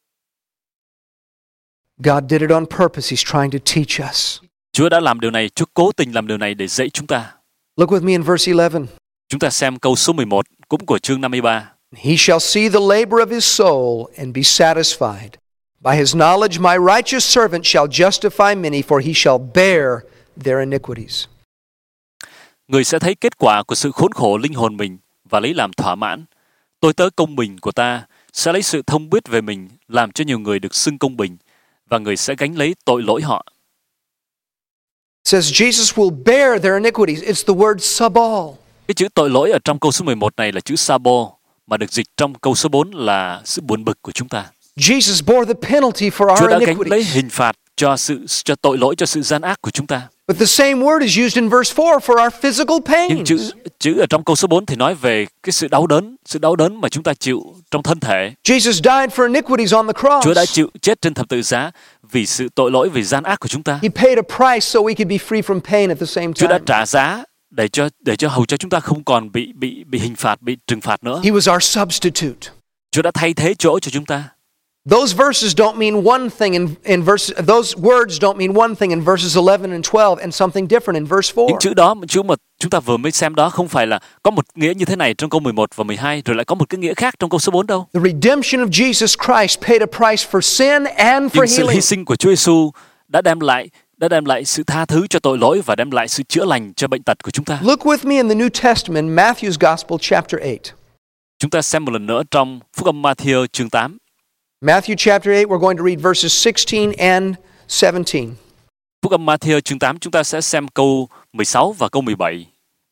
God did it on purpose. He's trying to teach us.
Chúa đã làm điều này, Chúa cố tình làm điều này để dạy chúng ta.
Look with me in verse 11.
Chúng ta xem câu số 11 cũng của chương 53.
He shall see the labor of his soul and be satisfied. By his knowledge my righteous servant shall justify many, for he shall bear their iniquities.
Người sẽ thấy kết quả của sự khốn khổ linh hồn mình và lấy làm thỏa mãn. Tôi tớ công bình của ta sẽ lấy sự thông biết về mình làm cho nhiều người được xưng công bình, và người sẽ gánh lấy tội lỗi họ.
It says Jesus will bear their iniquities. It's the word sabal.
Cái chữ tội lỗi ở trong câu số 11 này là chữ sabo, mà được dịch trong câu số 4 là sự buồn bực của chúng ta.
Jesus bore the penalty for
Chúa
our
đã gánh lấy
iniquities.
hình phạt cho tội lỗi, cho sự gian ác của chúng ta.
But the same word is used in verse 4 for our physical
Nhưng
pains.
chữ ở trong câu số 4 thì nói về cái sự đau đớn mà chúng ta chịu trong thân thể.
Jesus died for iniquities on the cross.
Chúa đã chịu chết trên thập tự giá vì sự tội lỗi, vì gian ác của chúng ta.
He paid a price so we could be free from pain at the same
Chúa đã
time.
trả giá để cho hầu cho chúng ta không còn bị hình phạt, bị trừng phạt nữa.
He was our substitute.
Chúa đã thay thế chỗ cho chúng ta.
Those verses don't mean one thing those words don't mean one thing in verses 11 and 12 and something different in verse 4.
Những chữ đó, chữ mà chúng ta vừa mới xem đó không phải là có một nghĩa như thế này trong câu 11 và 12 rồi lại có một cái nghĩa khác trong câu số 4 đâu.
The redemption of Jesus Christ paid a price for sin and for
Nhưng sự hy
healing.
sinh của Chúa Giêsu đã đem lại sự tha thứ cho tội lỗi và đem lại sự chữa lành cho bệnh tật của chúng ta.
Look with me in the New Testament, Matthew's Gospel chapter 8.
Chúng ta xem một lần nữa trong Phúc âm Ma-thi-ơ chương 8.
Matthew chapter 8, we're going to read verses 16 and 17.
Phúc âm Ma-thi-ơ chương 8 chúng ta sẽ xem câu 16 và câu 17.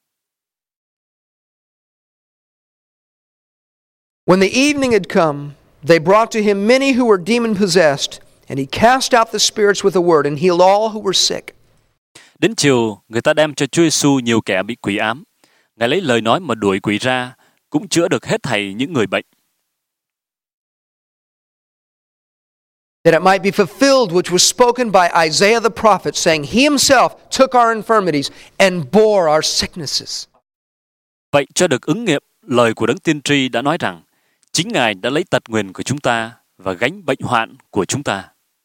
When the evening had come, they brought to him many who were demon possessed, and he cast out the spirits with a word and healed all who were sick.
Đến chiều, người ta đem cho Chúa Giêsu nhiều kẻ bị quỷ ám. Ngài lấy lời nói mà đuổi quỷ ra, cũng chữa được hết thảy những người bệnh.
That it might be fulfilled which was spoken by Isaiah the prophet, saying, He himself took our infirmities and bore our sicknesses.
Vậy cho được ứng nghiệm lời của đấng tiên tri đã nói rằng, chính Ngài đã lấy tật nguyền của chúng ta và gánh bệnh hoạn của chúng ta.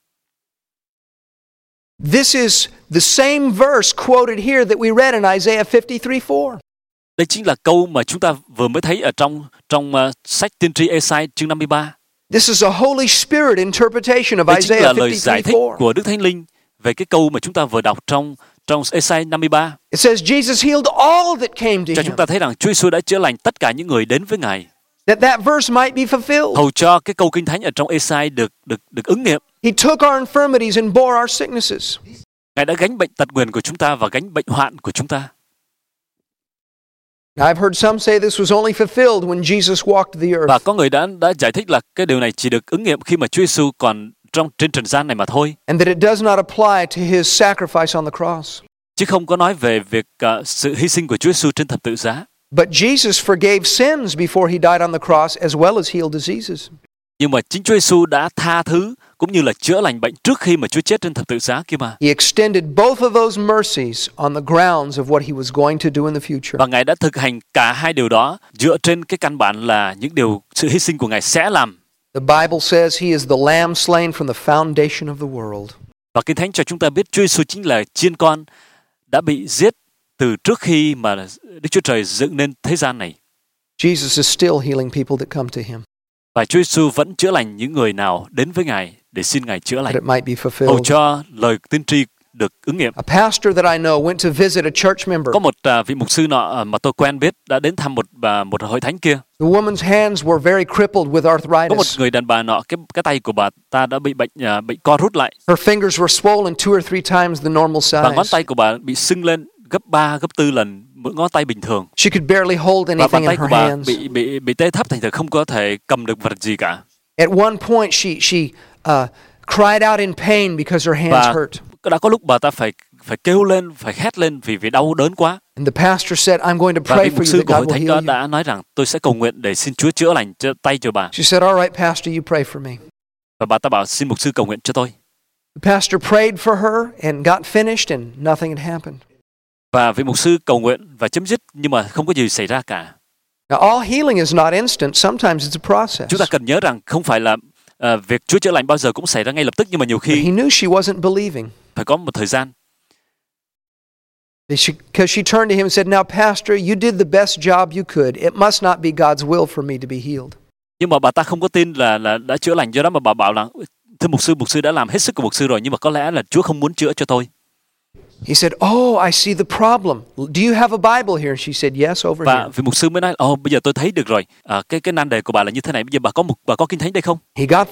This is the same verse quoted here that we read in Isaiah 53:4.
Đây chính là câu mà chúng ta vừa mới thấy ở trong sách tiên tri Ê-sai chương 53.
This is a Holy Spirit interpretation of
Đây chính là
Isaiah
lời giải thích
53:4.
của Đức Thánh Linh về cái câu mà chúng ta vừa đọc trong Ê-sai 53.
It says Jesus healed all that came to
Cho
him.
chúng ta thấy rằng Chúa Giêsu đã chữa lành tất cả những người đến với Ngài.
That verse might be fulfilled.
Hầu cho cái câu Kinh Thánh ở trong Ê-sai được ứng nghiệm.
He took our infirmities and bore our sicknesses.
Ngài đã gánh bệnh tật nguyền của chúng ta và gánh bệnh hoạn của chúng ta.
Now, I've heard some say this was only fulfilled when Jesus walked the earth.
Và có người đã giải thích là cái điều này chỉ được ứng nghiệm khi mà Chúa Giêsu còn trên trần gian này mà thôi.
And that it does not apply to his sacrifice on the cross.
Chứ không có nói về việc sự hy sinh của Chúa Giêsu trên thập tự giá.
But Jesus forgave sins before he died on the cross as well as healed diseases.
Nhưng mà chính Chúa Giêsu đã tha thứ cũng như là chữa lành bệnh trước khi mà Chúa chết trên thập tự giá kia mà.
He extended both of those mercies on the grounds of what he was going to do in the future.
Và Ngài đã thực hành cả hai điều đó dựa trên cái căn bản là những điều sự hy sinh của Ngài sẽ làm.
The Bible says he is the lamb slain from the foundation of the world.
Và Kinh Thánh cho chúng ta biết Chúa Giêsu chính là chiên con đã bị giết từ trước khi mà Đức Chúa Trời dựng nên thế gian này.
Jesus is still healing people that come to him.
Và Chúa Giêsu vẫn chữa lành những người nào đến với Ngài để xin Ngài chữa
That
lành.
it might be
Hầu
fulfilled.
cho lời tiên tri được ứng nghiệm.
A pastor that I know went to visit a church member.
Có một vị mục sư nọ mà tôi quen biết đã đến thăm một hội thánh kia.
The woman's hands were very crippled with
Có một
arthritis.
người đàn bà nọ, cái tay của bà ta đã bị bị co rút lại.
Her fingers were swollen 2 or 3 times the normal
Và ngón
size.
tay của bà bị sưng lên gấp 3, gấp 4 lần mỗi ngón tay bình thường.
She could barely hold
Và
anything
bàn
in
tay
her
của bà
hands.
bị tê thấp thành thử không có thể cầm được vật gì cả.
At one point, she cried out in pain because her hands
Và
hurt.
đã có lúc bà ta phải kêu lên, phải hét lên vì đau đớn quá.
And the pastor said, I'm going to
Và
pray
vị
for
mục
you
sư
that
của hội
God will
thánh đó
heal you.
đã nói rằng tôi sẽ cầu nguyện để xin Chúa chữa lành cho tay cho bà.
She said, all right, pastor, you pray for me.
Và bà ta bảo xin mục sư cầu nguyện cho tôi.
The pastor prayed for her and got finished and nothing had happened.
Và vị mục sư cầu nguyện và chấm dứt nhưng mà không có gì xảy ra cả.
Now, all healing is not instant. Sometimes it's a process.
Chúng ta cần nhớ rằng không phải là việc Chúa chữa lành bao giờ cũng xảy ra ngay lập tức, nhưng mà nhiều
But
khi
he knew she wasn't believing.
phải có một thời gian.
Because she turned to him and said, "Now, Pastor, you did the best job you could. It must not be God's will for me to be healed."
Nhưng mà bà ta không có tin là đã chữa lành, do đó mà bà bảo là thưa mục sư đã làm hết sức của mục sư rồi, nhưng mà có lẽ là Chúa không muốn chữa cho tôi.
He said, "Oh, I see the problem. Do you have a Bible here?" And she said, "Yes, over
Và
here."
vị mục sư mới nói, bây giờ tôi thấy được rồi. Cái nan đề của bà là như thế này. Bây giờ bà có kinh thánh đây không?
He got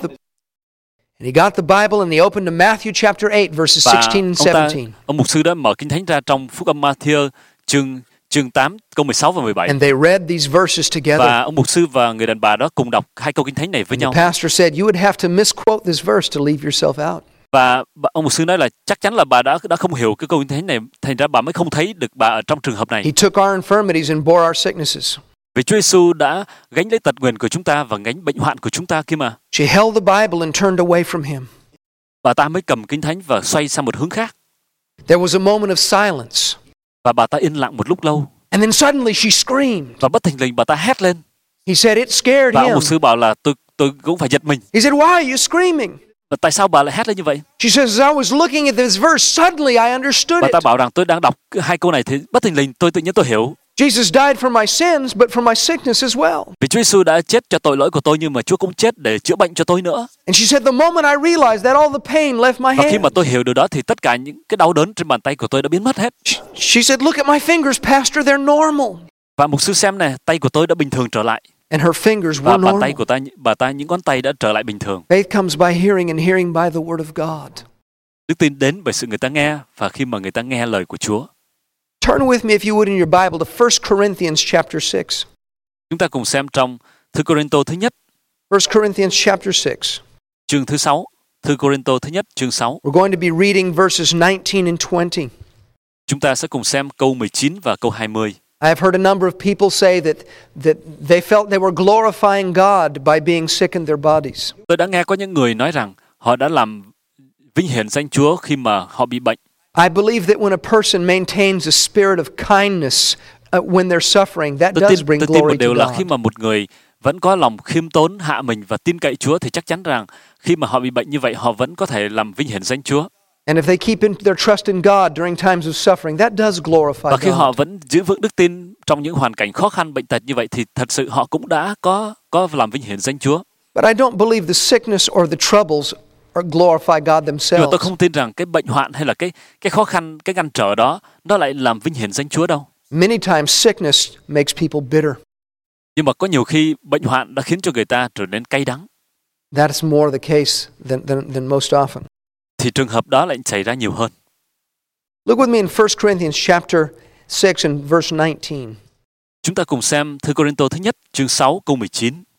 the Bible and he opened to Matthew chapter 8 verses 16 and 17.
Ông mục sư đã mở kinh thánh ra trong Phúc âm Matthew chương 8 câu 16 và 17.
And they read these verses together.
Và ông mục sư và người đàn bà đó cùng đọc hai câu kinh thánh này với nhau.
The pastor said, "You would have to misquote this verse to leave yourself out."
Và ông mục sư nói là chắc chắn là bà đã không hiểu cái câu kinh thánh này, thành ra bà mới không thấy được bà ở trong trường hợp này.
He took our infirmities and bore our sicknesses.
Vì Chúa Giêsu đã gánh lấy tật nguyền của chúng ta và gánh bệnh hoạn của chúng ta kia mà.
She held the Bible and turned away from him.
Bà ta mới cầm kinh thánh và xoay sang một hướng khác.
There was a moment of silence.
Và bà ta im lặng một lúc lâu.
And then suddenly she screamed.
Và bất thình lình bà ta hét lên.
He said it scared
Và
him.
ông mục sư bảo là tôi cũng phải giật mình.
He said, "Why are you screaming?"
Và tại sao bà lại hét lên như vậy?
She says, "As I was looking at this verse, suddenly I understood
Bà ta
it.
bảo rằng tôi đang đọc hai câu này thì bất thình lình tôi tự nhiên tôi hiểu.
Jesus died for my sins, but for my sickness as well."
Vì Chúa Giêsu đã chết cho tội lỗi của tôi, nhưng mà Chúa cũng chết để chữa bệnh cho tôi nữa.
And she said, "The moment I realized that, all the pain left my
Và khi mà
hand."
tôi hiểu điều đó thì tất cả những cái đau đớn trên bàn tay của tôi đã biến mất hết.
She said, "Look at my fingers, Pastor, they're normal."
Và mục sư xem này, tay của tôi đã bình thường trở lại.
And her fingers
Và
were
bàn tay
normal.
của những ngón tay đã trở lại bình thường.
Faith comes by hearing and hearing by the word of God.
Đức tin đến bởi sự người ta nghe, và khi mà người ta nghe lời của Chúa.
Turn with me, if you would, in your Bible to 1 Corinthians chapter 6.
Chúng ta cùng xem trong Thư Cô-rinh-tô thứ nhất,
1 Corinthians chapter 6.
chương thứ 6. Thư Cô-rinh-tô thứ nhất, chương 6.
We're going to be reading verses 19 and 20.
Chúng ta sẽ cùng xem câu 19 và câu 20.
I've heard a number of people say that they felt they were glorifying God by being sick in their bodies.
Tôi đã nghe có những người nói rằng họ đã làm vinh hiển danh Chúa khi mà họ bị bệnh.
I believe that when a person maintains a spirit of kindness when they're suffering, that does bring
Tôi tin
glory
một điều
to
là
God.
khi mà một người vẫn có lòng khiêm tốn, hạ mình và tin cậy Chúa thì chắc chắn rằng khi mà họ bị bệnh như vậy, họ vẫn có thể làm vinh hiển danh Chúa.
And if they keep their trust in God during times of suffering, that does glorify
Và khi họ
God.
vẫn giữ vững đức tin trong những hoàn cảnh khó khăn bệnh tật như vậy thì thật sự họ cũng đã có làm vinh hiển danh Chúa.
But I don't believe the sickness or the troubles glorify God
Nhưng mà
themselves.
tôi không tin rằng cái bệnh hoạn hay là cái khó khăn, cái ngăn trở đó nó lại làm vinh hiển danh Chúa đâu.
Many times sickness makes people bitter.
Nhưng mà có nhiều khi bệnh hoạn đã khiến cho người ta trở nên cay đắng.
That's more the case than most often.
Thì trường hợp đó lại xảy ra nhiều hơn.
Look with me in 1 Corinthians chapter 6 and verse 19.
Chúng ta cùng xem Thư Cô-rinh-tô thứ nhất, chương 6, câu 19.
It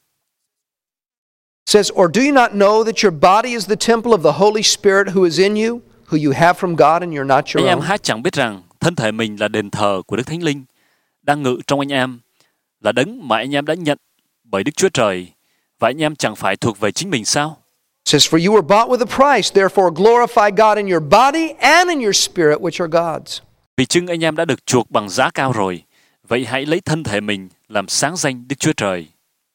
says, "Or do you not know that your body is the temple of the Holy Spirit who is in you, who you have from God and you're not
Anh
your
em
own?"
hát chẳng biết rằng thân thể mình là đền thờ của Đức Thánh Linh, đang ngự trong anh em, là đấng mà anh em đã nhận bởi Đức Chúa Trời, và anh em chẳng phải thuộc về chính mình sao?
It says, "For you were bought with a price, therefore glorify God in your body and in your spirit, which are God's."
Vì chưng anh em đã được chuộc bằng giá cao rồi, vậy hãy lấy thân thể mình làm sáng danh Đức Chúa Trời.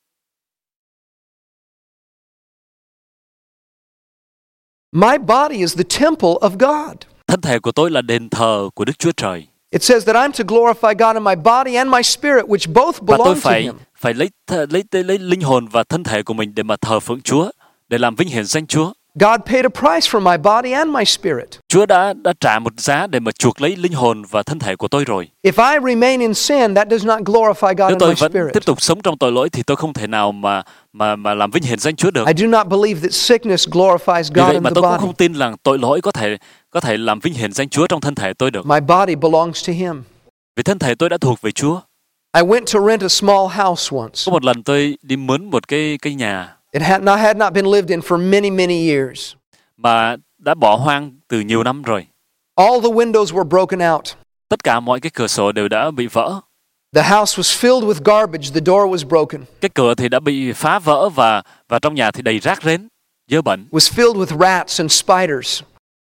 My body is the temple of God.
Thân thể của tôi là đền thờ của Đức Chúa Trời.
It says that I'm to glorify God in my body and my spirit, which both
Và tôi
belong to
phải
Him.
lấy linh hồn và thân thể của mình để mà thờ phượng Chúa, để làm vinh hiển danh Chúa.
God paid a price for my body and my spirit.
Chúa đã trả một giá để mà chuộc lấy linh hồn và thân thể của tôi rồi.
If I remain in sin, that does not glorify God
Nếu
in
tôi
my
vẫn
spirit.
tiếp tục sống trong tội lỗi thì tôi không thể nào mà làm vinh hiển danh Chúa được.
I do not believe that sickness glorifies
Vì
God
vậy
in
mà
the
tôi cũng
body.
không tin rằng tội lỗi có thể làm vinh hiển danh Chúa trong thân thể tôi được.
My body belongs to Him.
Vì thân thể tôi đã thuộc về Chúa.
I went to rent a small house once.
Có một lần tôi đi mướn một cái nhà
It had not been lived in for many, many years.
mà đã bỏ hoang từ nhiều năm rồi.
All the windows were broken out.
Tất cả mọi cái cửa sổ đều đã bị vỡ.
The house was filled with garbage. The door was broken.
Cái cửa thì đã bị phá vỡ và trong nhà thì đầy rác rến, dơ bẩn.
It was filled with rats and spiders.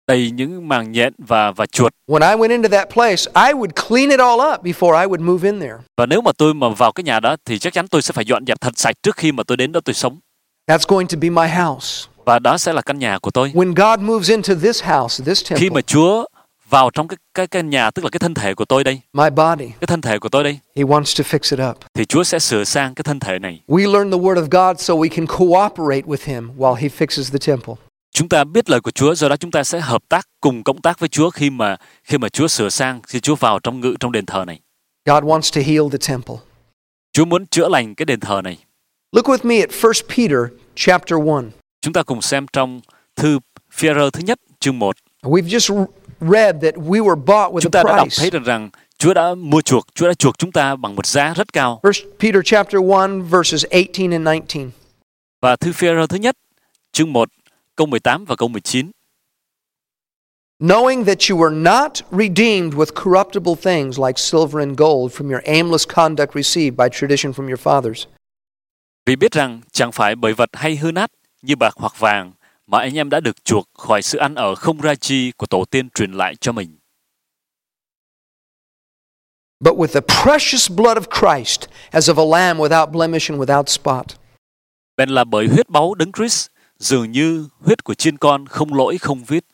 đầy những màng nhện và chuột.
When I went into that place, I would clean it all up before I would move in there.
Và nếu mà tôi vào cái nhà đó thì chắc chắn tôi sẽ phải dọn dẹp thật sạch trước khi mà tôi đến đó tôi sống.
That's going to be my house.
Và đó sẽ là căn nhà của tôi.
When God moves into this house, this
Khi
temple,
mà Chúa vào trong cái nhà, tức là cái thân thể của tôi đây,
my body,
cái thân thể của tôi đây,
He wants to fix it up.
thì Chúa sẽ sửa sang cái thân thể này.
We learn the Word of God so we can cooperate with Him while He fixes the temple.
Chúng ta biết lời của Chúa, do đó chúng ta sẽ hợp tác, cùng cộng tác với Chúa khi mà Chúa sửa sang, khi Chúa vào trong đền thờ này.
God wants to heal the temple.
Chúa muốn chữa lành cái đền thờ này.
Look with me at 1 Peter chapter 1.
Chúng ta cùng xem trong thư Phi-e-rơ thứ nhất chương 1.
We've just read that we were bought with
Chúng ta đã
a
đọc
price.
thấy rằng Chúa đã chuộc chúng ta bằng một giá rất cao.
1 Peter chapter 1 verses 18 and 19.
Và thư Phi-e-rơ thứ nhất chương 1 câu 18 và câu 19.
Knowing that you were not redeemed with corruptible things like silver and gold from your aimless conduct received by tradition from your fathers.
Vì biết rằng chẳng phải bởi vật hay hư nát như bạc hoặc vàng mà anh em đã được chuộc khỏi sự ăn ở không ra chi của tổ tiên truyền lại cho mình.
But with the precious blood of Christ, as of a lamb without blemish and without spot.
Bèn là bởi huyết báu Đấng Christ, dường như huyết của chiên con không lỗi không vết.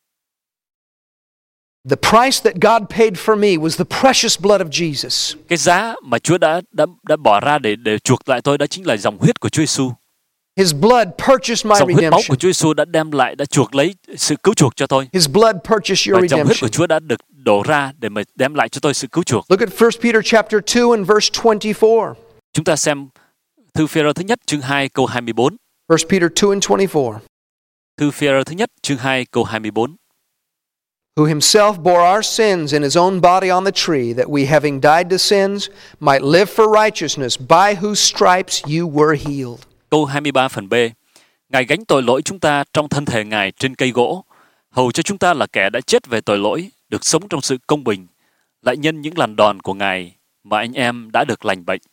The price that God paid for me was the precious blood of Jesus.
Cái giá mà Chúa đã bỏ ra để chuộc lại tôi đó chính là dòng huyết của Chúa Giêsu.
His blood purchased my
Dòng huyết máu của
redemption.
Chúa Giêsu đã đã chuộc lấy sự cứu chuộc cho tôi.
His blood purchased your
Và dòng huyết của
redemption.
Chúa đã được đổ ra để mà đem lại cho tôi sự cứu chuộc.
Look at 1 Peter chapter 2 and verse 24.
Chúng ta xem thư Phi-e-rơ thứ nhất chương 2 câu 24.
1 Peter 2 and 24.
Thư Phi-e-rơ thứ nhất chương 2 câu 24.
Who himself bore our sins in his own body on the tree, that we having died to sins might live for righteousness, by whose stripes you were healed.
Câu 23 phần B. Ngài gánh tội lỗi chúng ta trong thân thể Ngài trên cây gỗ, hầu cho chúng ta là kẻ đã chết về tội lỗi, được sống trong sự công bình, lại nhân những lần đòn của Ngài mà anh em đã được lành bệnh.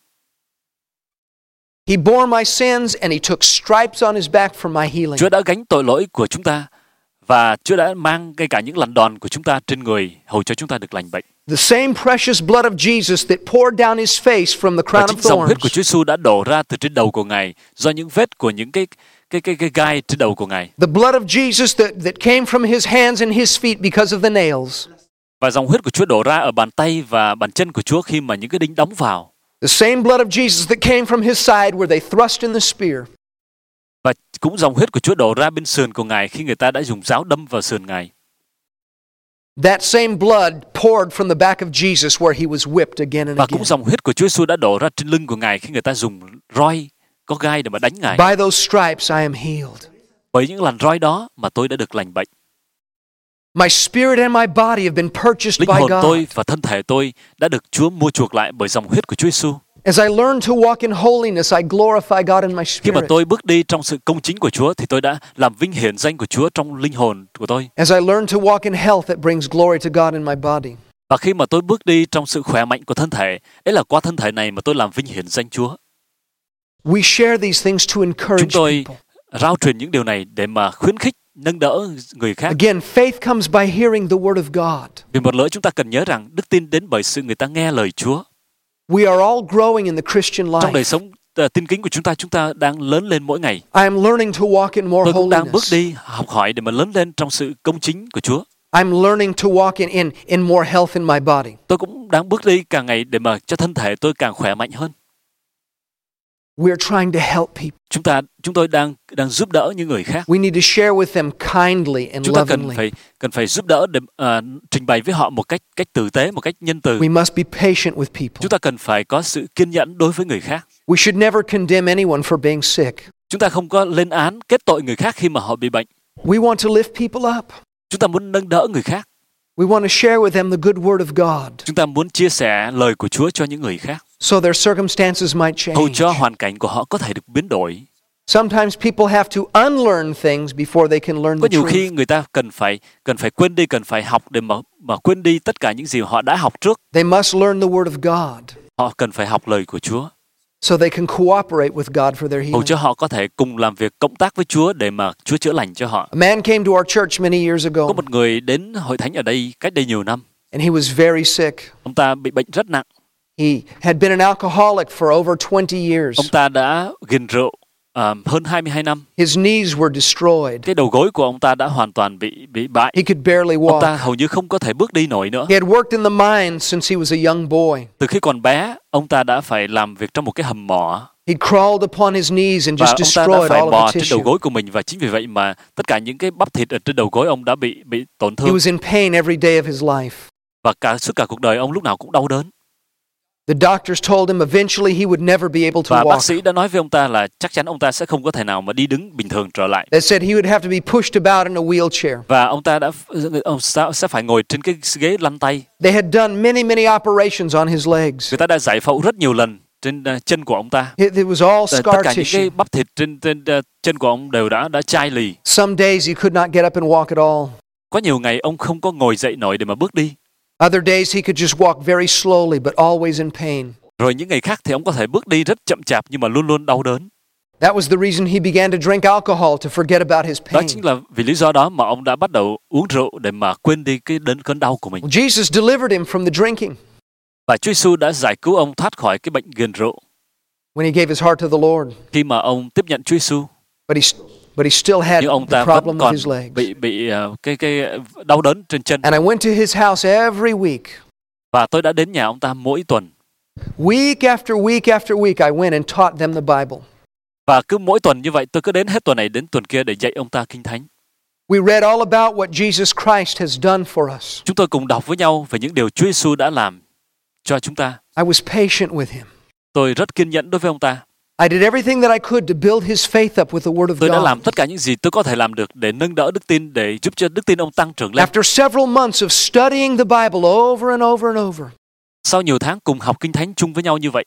He bore my sins and he took stripes on his back for my healing.
Chúa đã gánh tội lỗi của chúng ta và Chúa đã mang ngay cả những lần đòn của chúng ta trên người, hầu cho chúng ta được lành bệnh.
The same precious blood of Jesus that poured down his face from the
Và
crown
chính
of
dòng huyết của
thorns.
Chúa Giêsu đã đổ ra từ trên đầu của Ngài do những vết của những cái gai trên đầu của Ngài.
The blood of Jesus that came from his hands and his feet because of the nails.
Và dòng huyết của Chúa đổ ra ở bàn tay và bàn chân của Chúa khi mà những cái đinh đóng vào.
The same blood of Jesus that came from his side where they thrust in the spear.
Và cũng dòng huyết của Chúa đổ ra bên sườn của Ngài khi người ta đã dùng giáo đâm vào sườn Ngài.
That same blood poured from the back of Jesus where he was whipped again and
Và
again.
cũng dòng huyết của Chúa Giêsu đã đổ ra trên lưng của Ngài khi người ta dùng roi có gai để mà đánh Ngài.
By those stripes I am healed.
Bởi những lần roi đó mà tôi đã được lành bệnh.
My spirit and my body have been purchased
Linh
by
hồn tôi
God.
và thân thể tôi đã được Chúa mua chuộc lại bởi dòng huyết của Chúa Giêsu.
As I learn to walk in holiness, I glorify God in my
Khi mà
spirit.
tôi bước đi trong sự công chính của Chúa thì tôi đã làm vinh hiển danh của Chúa trong linh hồn của tôi.
As I learn to walk in health, it brings glory to God in my body.
Và khi mà tôi bước đi trong sự khỏe mạnh của thân thể, ấy là qua thân thể này mà tôi làm vinh hiển danh Chúa.
We share these things to
Chúng
encourage
tôi
people.
rao truyền những điều này để mà khuyến khích, nâng đỡ người khác.
Again, faith comes by hearing the word of God.
Vì một lỡ chúng ta cần nhớ rằng đức tin đến bởi sự người ta nghe lời Chúa.
We are all growing in the Christian
Trong đời
life.
sống tin kính của chúng ta đang lớn lên mỗi ngày.
I am learning to walk in more
Tôi cũng đang bước
holiness.
đi học hỏi để mà lớn lên trong sự công chính của Chúa.
I'm learning to walk in more health in my body.
Tôi cũng đang bước đi càng ngày để mà cho thân thể tôi càng khỏe mạnh hơn.
We're trying to help people.
Chúng tôi đang giúp đỡ những người khác.
We need to share with them kindly and
Chúng ta
lovingly.
cần phải giúp đỡ để trình bày với họ một cách tử tế, một cách nhân từ.
We must be patient with people.
Chúng ta cần phải có sự kiên nhẫn đối với người khác.
We should never condemn anyone for being sick.
Chúng ta không có lên án kết tội người khác khi mà họ bị bệnh.
We want to lift people up.
Chúng ta muốn nâng đỡ người khác.
We want to share with them the good word of God
Chúng ta muốn chia sẻ lời của Chúa cho những người khác,
so their circumstances might
hầu
change.
cho hoàn cảnh của họ có thể được biến đổi.
Sometimes people have to unlearn things before they can learn
Có
the
nhiều khi
truth.
người ta cần phải quên đi, cần phải học để mà quên đi tất cả những gì họ đã học trước.
They must learn the word of God.
Họ cần phải học lời của Chúa.
so they can cooperate with God for their
hầu
healing.
cho họ có thể cùng làm việc cộng tác với Chúa để mà Chúa chữa lành cho họ.
A man came to our church many years
Có
ago,
một người đến hội thánh ở đây cách đây nhiều năm.
and he was very sick.
Ông ta bị bệnh rất nặng.
He had been an alcoholic for over 20 years.
Ông ta đã nghiện rượu hơn 22 năm.
His knees were destroyed.
Cái đầu gối của ông ta đã hoàn toàn bị bại.
He could barely
Ông ta
walk.
hầu như không có thể bước đi nổi nữa.
He had worked in the mines since he was a young boy.
Từ khi còn bé, ông ta đã phải làm việc trong một cái hầm mỏ.
He crawled upon his knees and
Và
just
ông ta đã
destroyed
phải
all of
bò
the
trên đầu
tissue.
gối của mình, và chính vì vậy mà tất cả những cái bắp thịt ở trên đầu gối ông đã bị tổn
He
thương.
was in pain every day of his life.
Và suốt cả cuộc đời ông lúc nào cũng đau đớn.
The doctors told him eventually he would never be able to
Và bác
walk.
sĩ đã nói với ông ta là chắc chắn ông ta sẽ không có thể nào mà đi đứng bình thường trở lại.
They said he would have to be pushed about in a wheelchair.
Và ông ta sẽ phải ngồi trên cái ghế lăn tay.
They had done many operations on his legs.
Người ta đã giải phẫu rất nhiều lần trên chân của ông ta.
It was all
Tất
scar
cả những
tissue.
cái bắp thịt trên chân của ông đều đã chai lì.
Some days he could not get up and walk at all.
Có nhiều ngày ông không có ngồi dậy nổi để mà bước đi.
Other days he could just walk very slowly but always in pain.
Rồi những ngày khác thì ông có thể bước đi rất chậm chạp nhưng mà luôn luôn đau đớn.
That was the reason he began to drink alcohol to forget about his
Đó
pain.
chính là vì lý do đó mà ông đã bắt đầu uống rượu để mà quên đi cơn đau của mình.
Jesus delivered him from the drinking
Và Chúa Giêsu đã giải cứu ông thoát khỏi cái bệnh ghiền rượu
when he gave his heart to the Lord.
khi mà ông tiếp nhận Chúa Giêsu.
But he still had
Nhưng ông
the
ta vẫn
problem with
còn
his legs.
bị cái đau đớn trên chân.
And I went to his house every week.
Và tôi đã đến nhà ông ta mỗi tuần.
Week after week, I went and taught them the Bible.
Và cứ mỗi tuần như vậy, tôi cứ đến hết tuần này đến tuần kia để dạy ông ta Kinh Thánh.
We read all about what Jesus Christ has done for us.
Chúng tôi cùng đọc với nhau về những điều Chúa Giêsu đã làm cho chúng ta.
I was patient with him.
Tôi rất kiên nhẫn đối với ông ta.
I did everything that I could to build his faith up with the Word of
Tôi đã làm
God.
tất cả những gì tôi có thể làm được để nâng đỡ đức tin, để giúp cho đức tin ông tăng trưởng lên.
After several months of studying the Bible over and over and over,
Sau nhiều tháng cùng học Kinh Thánh chung với nhau như vậy,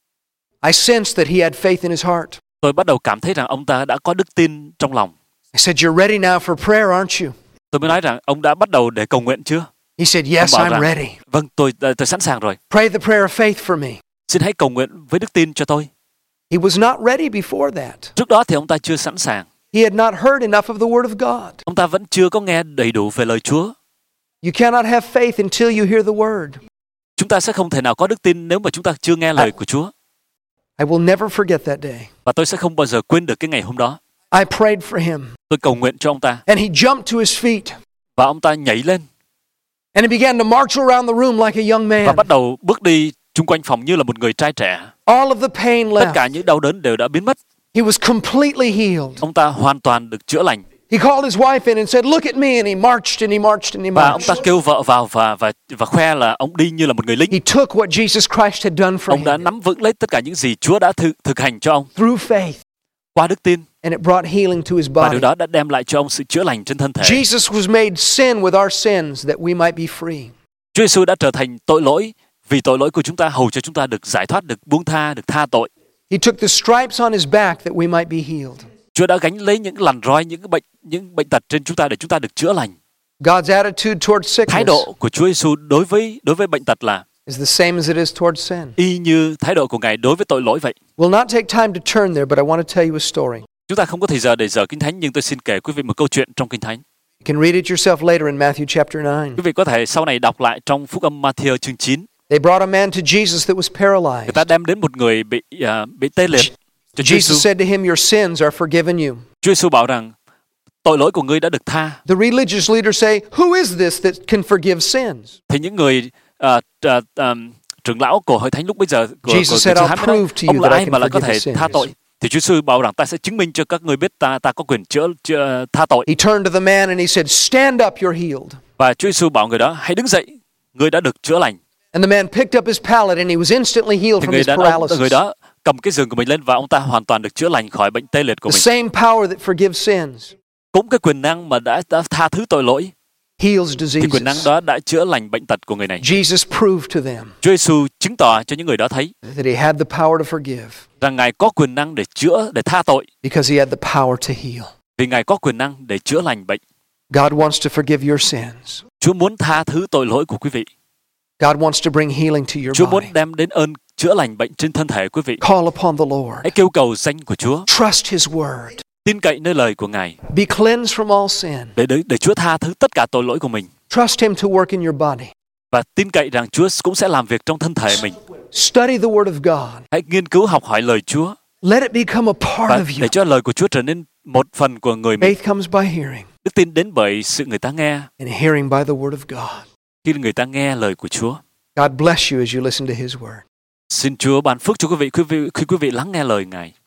I sensed that he had faith in his heart.
tôi bắt đầu cảm thấy rằng ông ta đã có đức tin trong lòng.
I said, "You're ready now for prayer, aren't you?"
Tôi mới nói rằng ông đã bắt đầu để cầu nguyện chưa?
He said, "Yes,
Ông bảo
I'm
rằng,
ready.
vâng, tôi sẵn sàng rồi.
Pray the prayer of faith for me."
Xin hãy cầu nguyện với đức tin cho tôi.
He was not ready before that.
Trước đó thì ông ta chưa sẵn sàng.
He had not heard enough of the Word of God.
Ông ta vẫn chưa có nghe đầy đủ về lời Chúa.
You cannot have faith until you hear the Word.
Chúng ta sẽ không thể nào có đức tin nếu mà chúng ta chưa nghe lời của Chúa.
I will never forget that day.
Và tôi sẽ không bao giờ quên được cái ngày hôm đó.
I prayed for him,
Tôi cầu nguyện cho ông ta.
and he jumped to his feet,
Và ông ta nhảy lên
and he began to march around the room like a young
và
man.
bắt đầu bước đi chung quanh phòng như là một người trai trẻ.
All of the pain
Tất cả
left.
những đau đớn đều đã biến mất.
He was completely healed.
Ông ta hoàn toàn được chữa lành.
He called his wife in and said, "Look at me," and he marched and he marched and he
Và ông ta
marched.
kêu vợ vào và khoe là ông đi như là một người lính.
He took what Jesus Christ had done for
Ông đã
him
nắm vững lấy tất cả những gì Chúa đã thực hành cho ông
through faith,
qua đức tin.
and it brought healing to his
Và
body.
điều đó đã đem lại cho ông sự chữa lành trên thân thể.
Jesus was made sin with our sins that we might be free.
Chúa Giêsu đã trở thành tội lỗi vì tội lỗi của chúng ta, hầu cho chúng ta được giải thoát, được buông tha, được tha tội.
He took the stripes on his back that we might be healed.
Chúa đã gánh lấy những lằn roi, những bệnh tật trên chúng ta để chúng ta được chữa lành.
God's attitude towards
Thái
sickness
độ của Chúa Giêsu đối với bệnh tật là
is the same as it is towards sin.
y như thái độ của Ngài đối với tội lỗi vậy.
We'll not take time to turn there, but I want to tell you a story.
Chúng ta không có thời giờ để dở Kinh Thánh, nhưng tôi xin kể quý vị một câu chuyện trong Kinh Thánh.
You can read it yourself later in Matthew chapter 9.
Quý vị có thể sau này đọc lại trong Phúc âm Matthew chương 9.
They brought a man to Jesus that was
Người
paralyzed.
ta đem đến một người bị tê liệt cho Chúa
Jesus
Giêsu.
said to him, "Your sins are forgiven you."
Chúa Giêsu bảo rằng tội lỗi của ngươi đã được tha.
The religious leaders say, "Who is this that can forgive sins?"
Thì những người trưởng lão của hội thánh lúc bây giờ của
Jesus said,
Chúa
"I'll
Hán mới nói,
prove to you
ông là
that I
ai
can
mà lại có
forgive
thể
your sins."
tha tội? Thì Chúa Giêsu bảo rằng ta sẽ chứng minh cho các ngươi biết ta có quyền tha tội.
He turned to the man and he said, "Stand up, you're healed."
Và Chúa Giêsu bảo người đó hãy đứng dậy, ngươi đã được chữa lành.
And the man picked up his pallet and he was instantly healed
Thì
from
người
his
người
paralysis.
đó cầm cái giường của mình lên và ông ta hoàn toàn được chữa lành khỏi bệnh tê liệt của
The
mình.
same power that forgives sins
Cũng cái quyền năng mà đã tha thứ tội lỗi,
heals
thì quyền năng
diseases.
đó đã chữa lành bệnh tật của người này.
Jesus proved to them
Chúa Giêsu chứng tỏ cho những người đó thấy
that he had the power to forgive
rằng Ngài có quyền năng để chữa, để tha tội,
because he had the power to heal.
vì Ngài có quyền năng để chữa lành bệnh.
God wants to forgive your sins.
Chúa muốn tha thứ tội lỗi của quý vị.
God wants to bring healing to your
Chúa muốn
body.
đem đến ơn chữa lành bệnh trên thân thể quý vị.
Call upon the Lord.
Hãy kêu cầu danh của Chúa,
Trust His word.
tin cậy nơi lời của Ngài,
Be cleansed from all sin.
để Chúa tha thứ tất cả tội lỗi của mình,
Trust Him to work in your body.
và tin cậy rằng Chúa cũng sẽ làm việc trong thân thể mình.
Study the word of God.
Hãy nghiên cứu học hỏi lời Chúa,
Let it become a part
và
of
để
you.
cho lời của Chúa trở nên một phần của người mình.
Faith comes by hearing,
Đức tin đến bởi sự người ta nghe,
and hearing by the word of God.
khi người ta nghe lời của Chúa.
God bless you as you listen to His word.
Xin Chúa ban phước cho quý vị khi quý vị lắng nghe lời Ngài.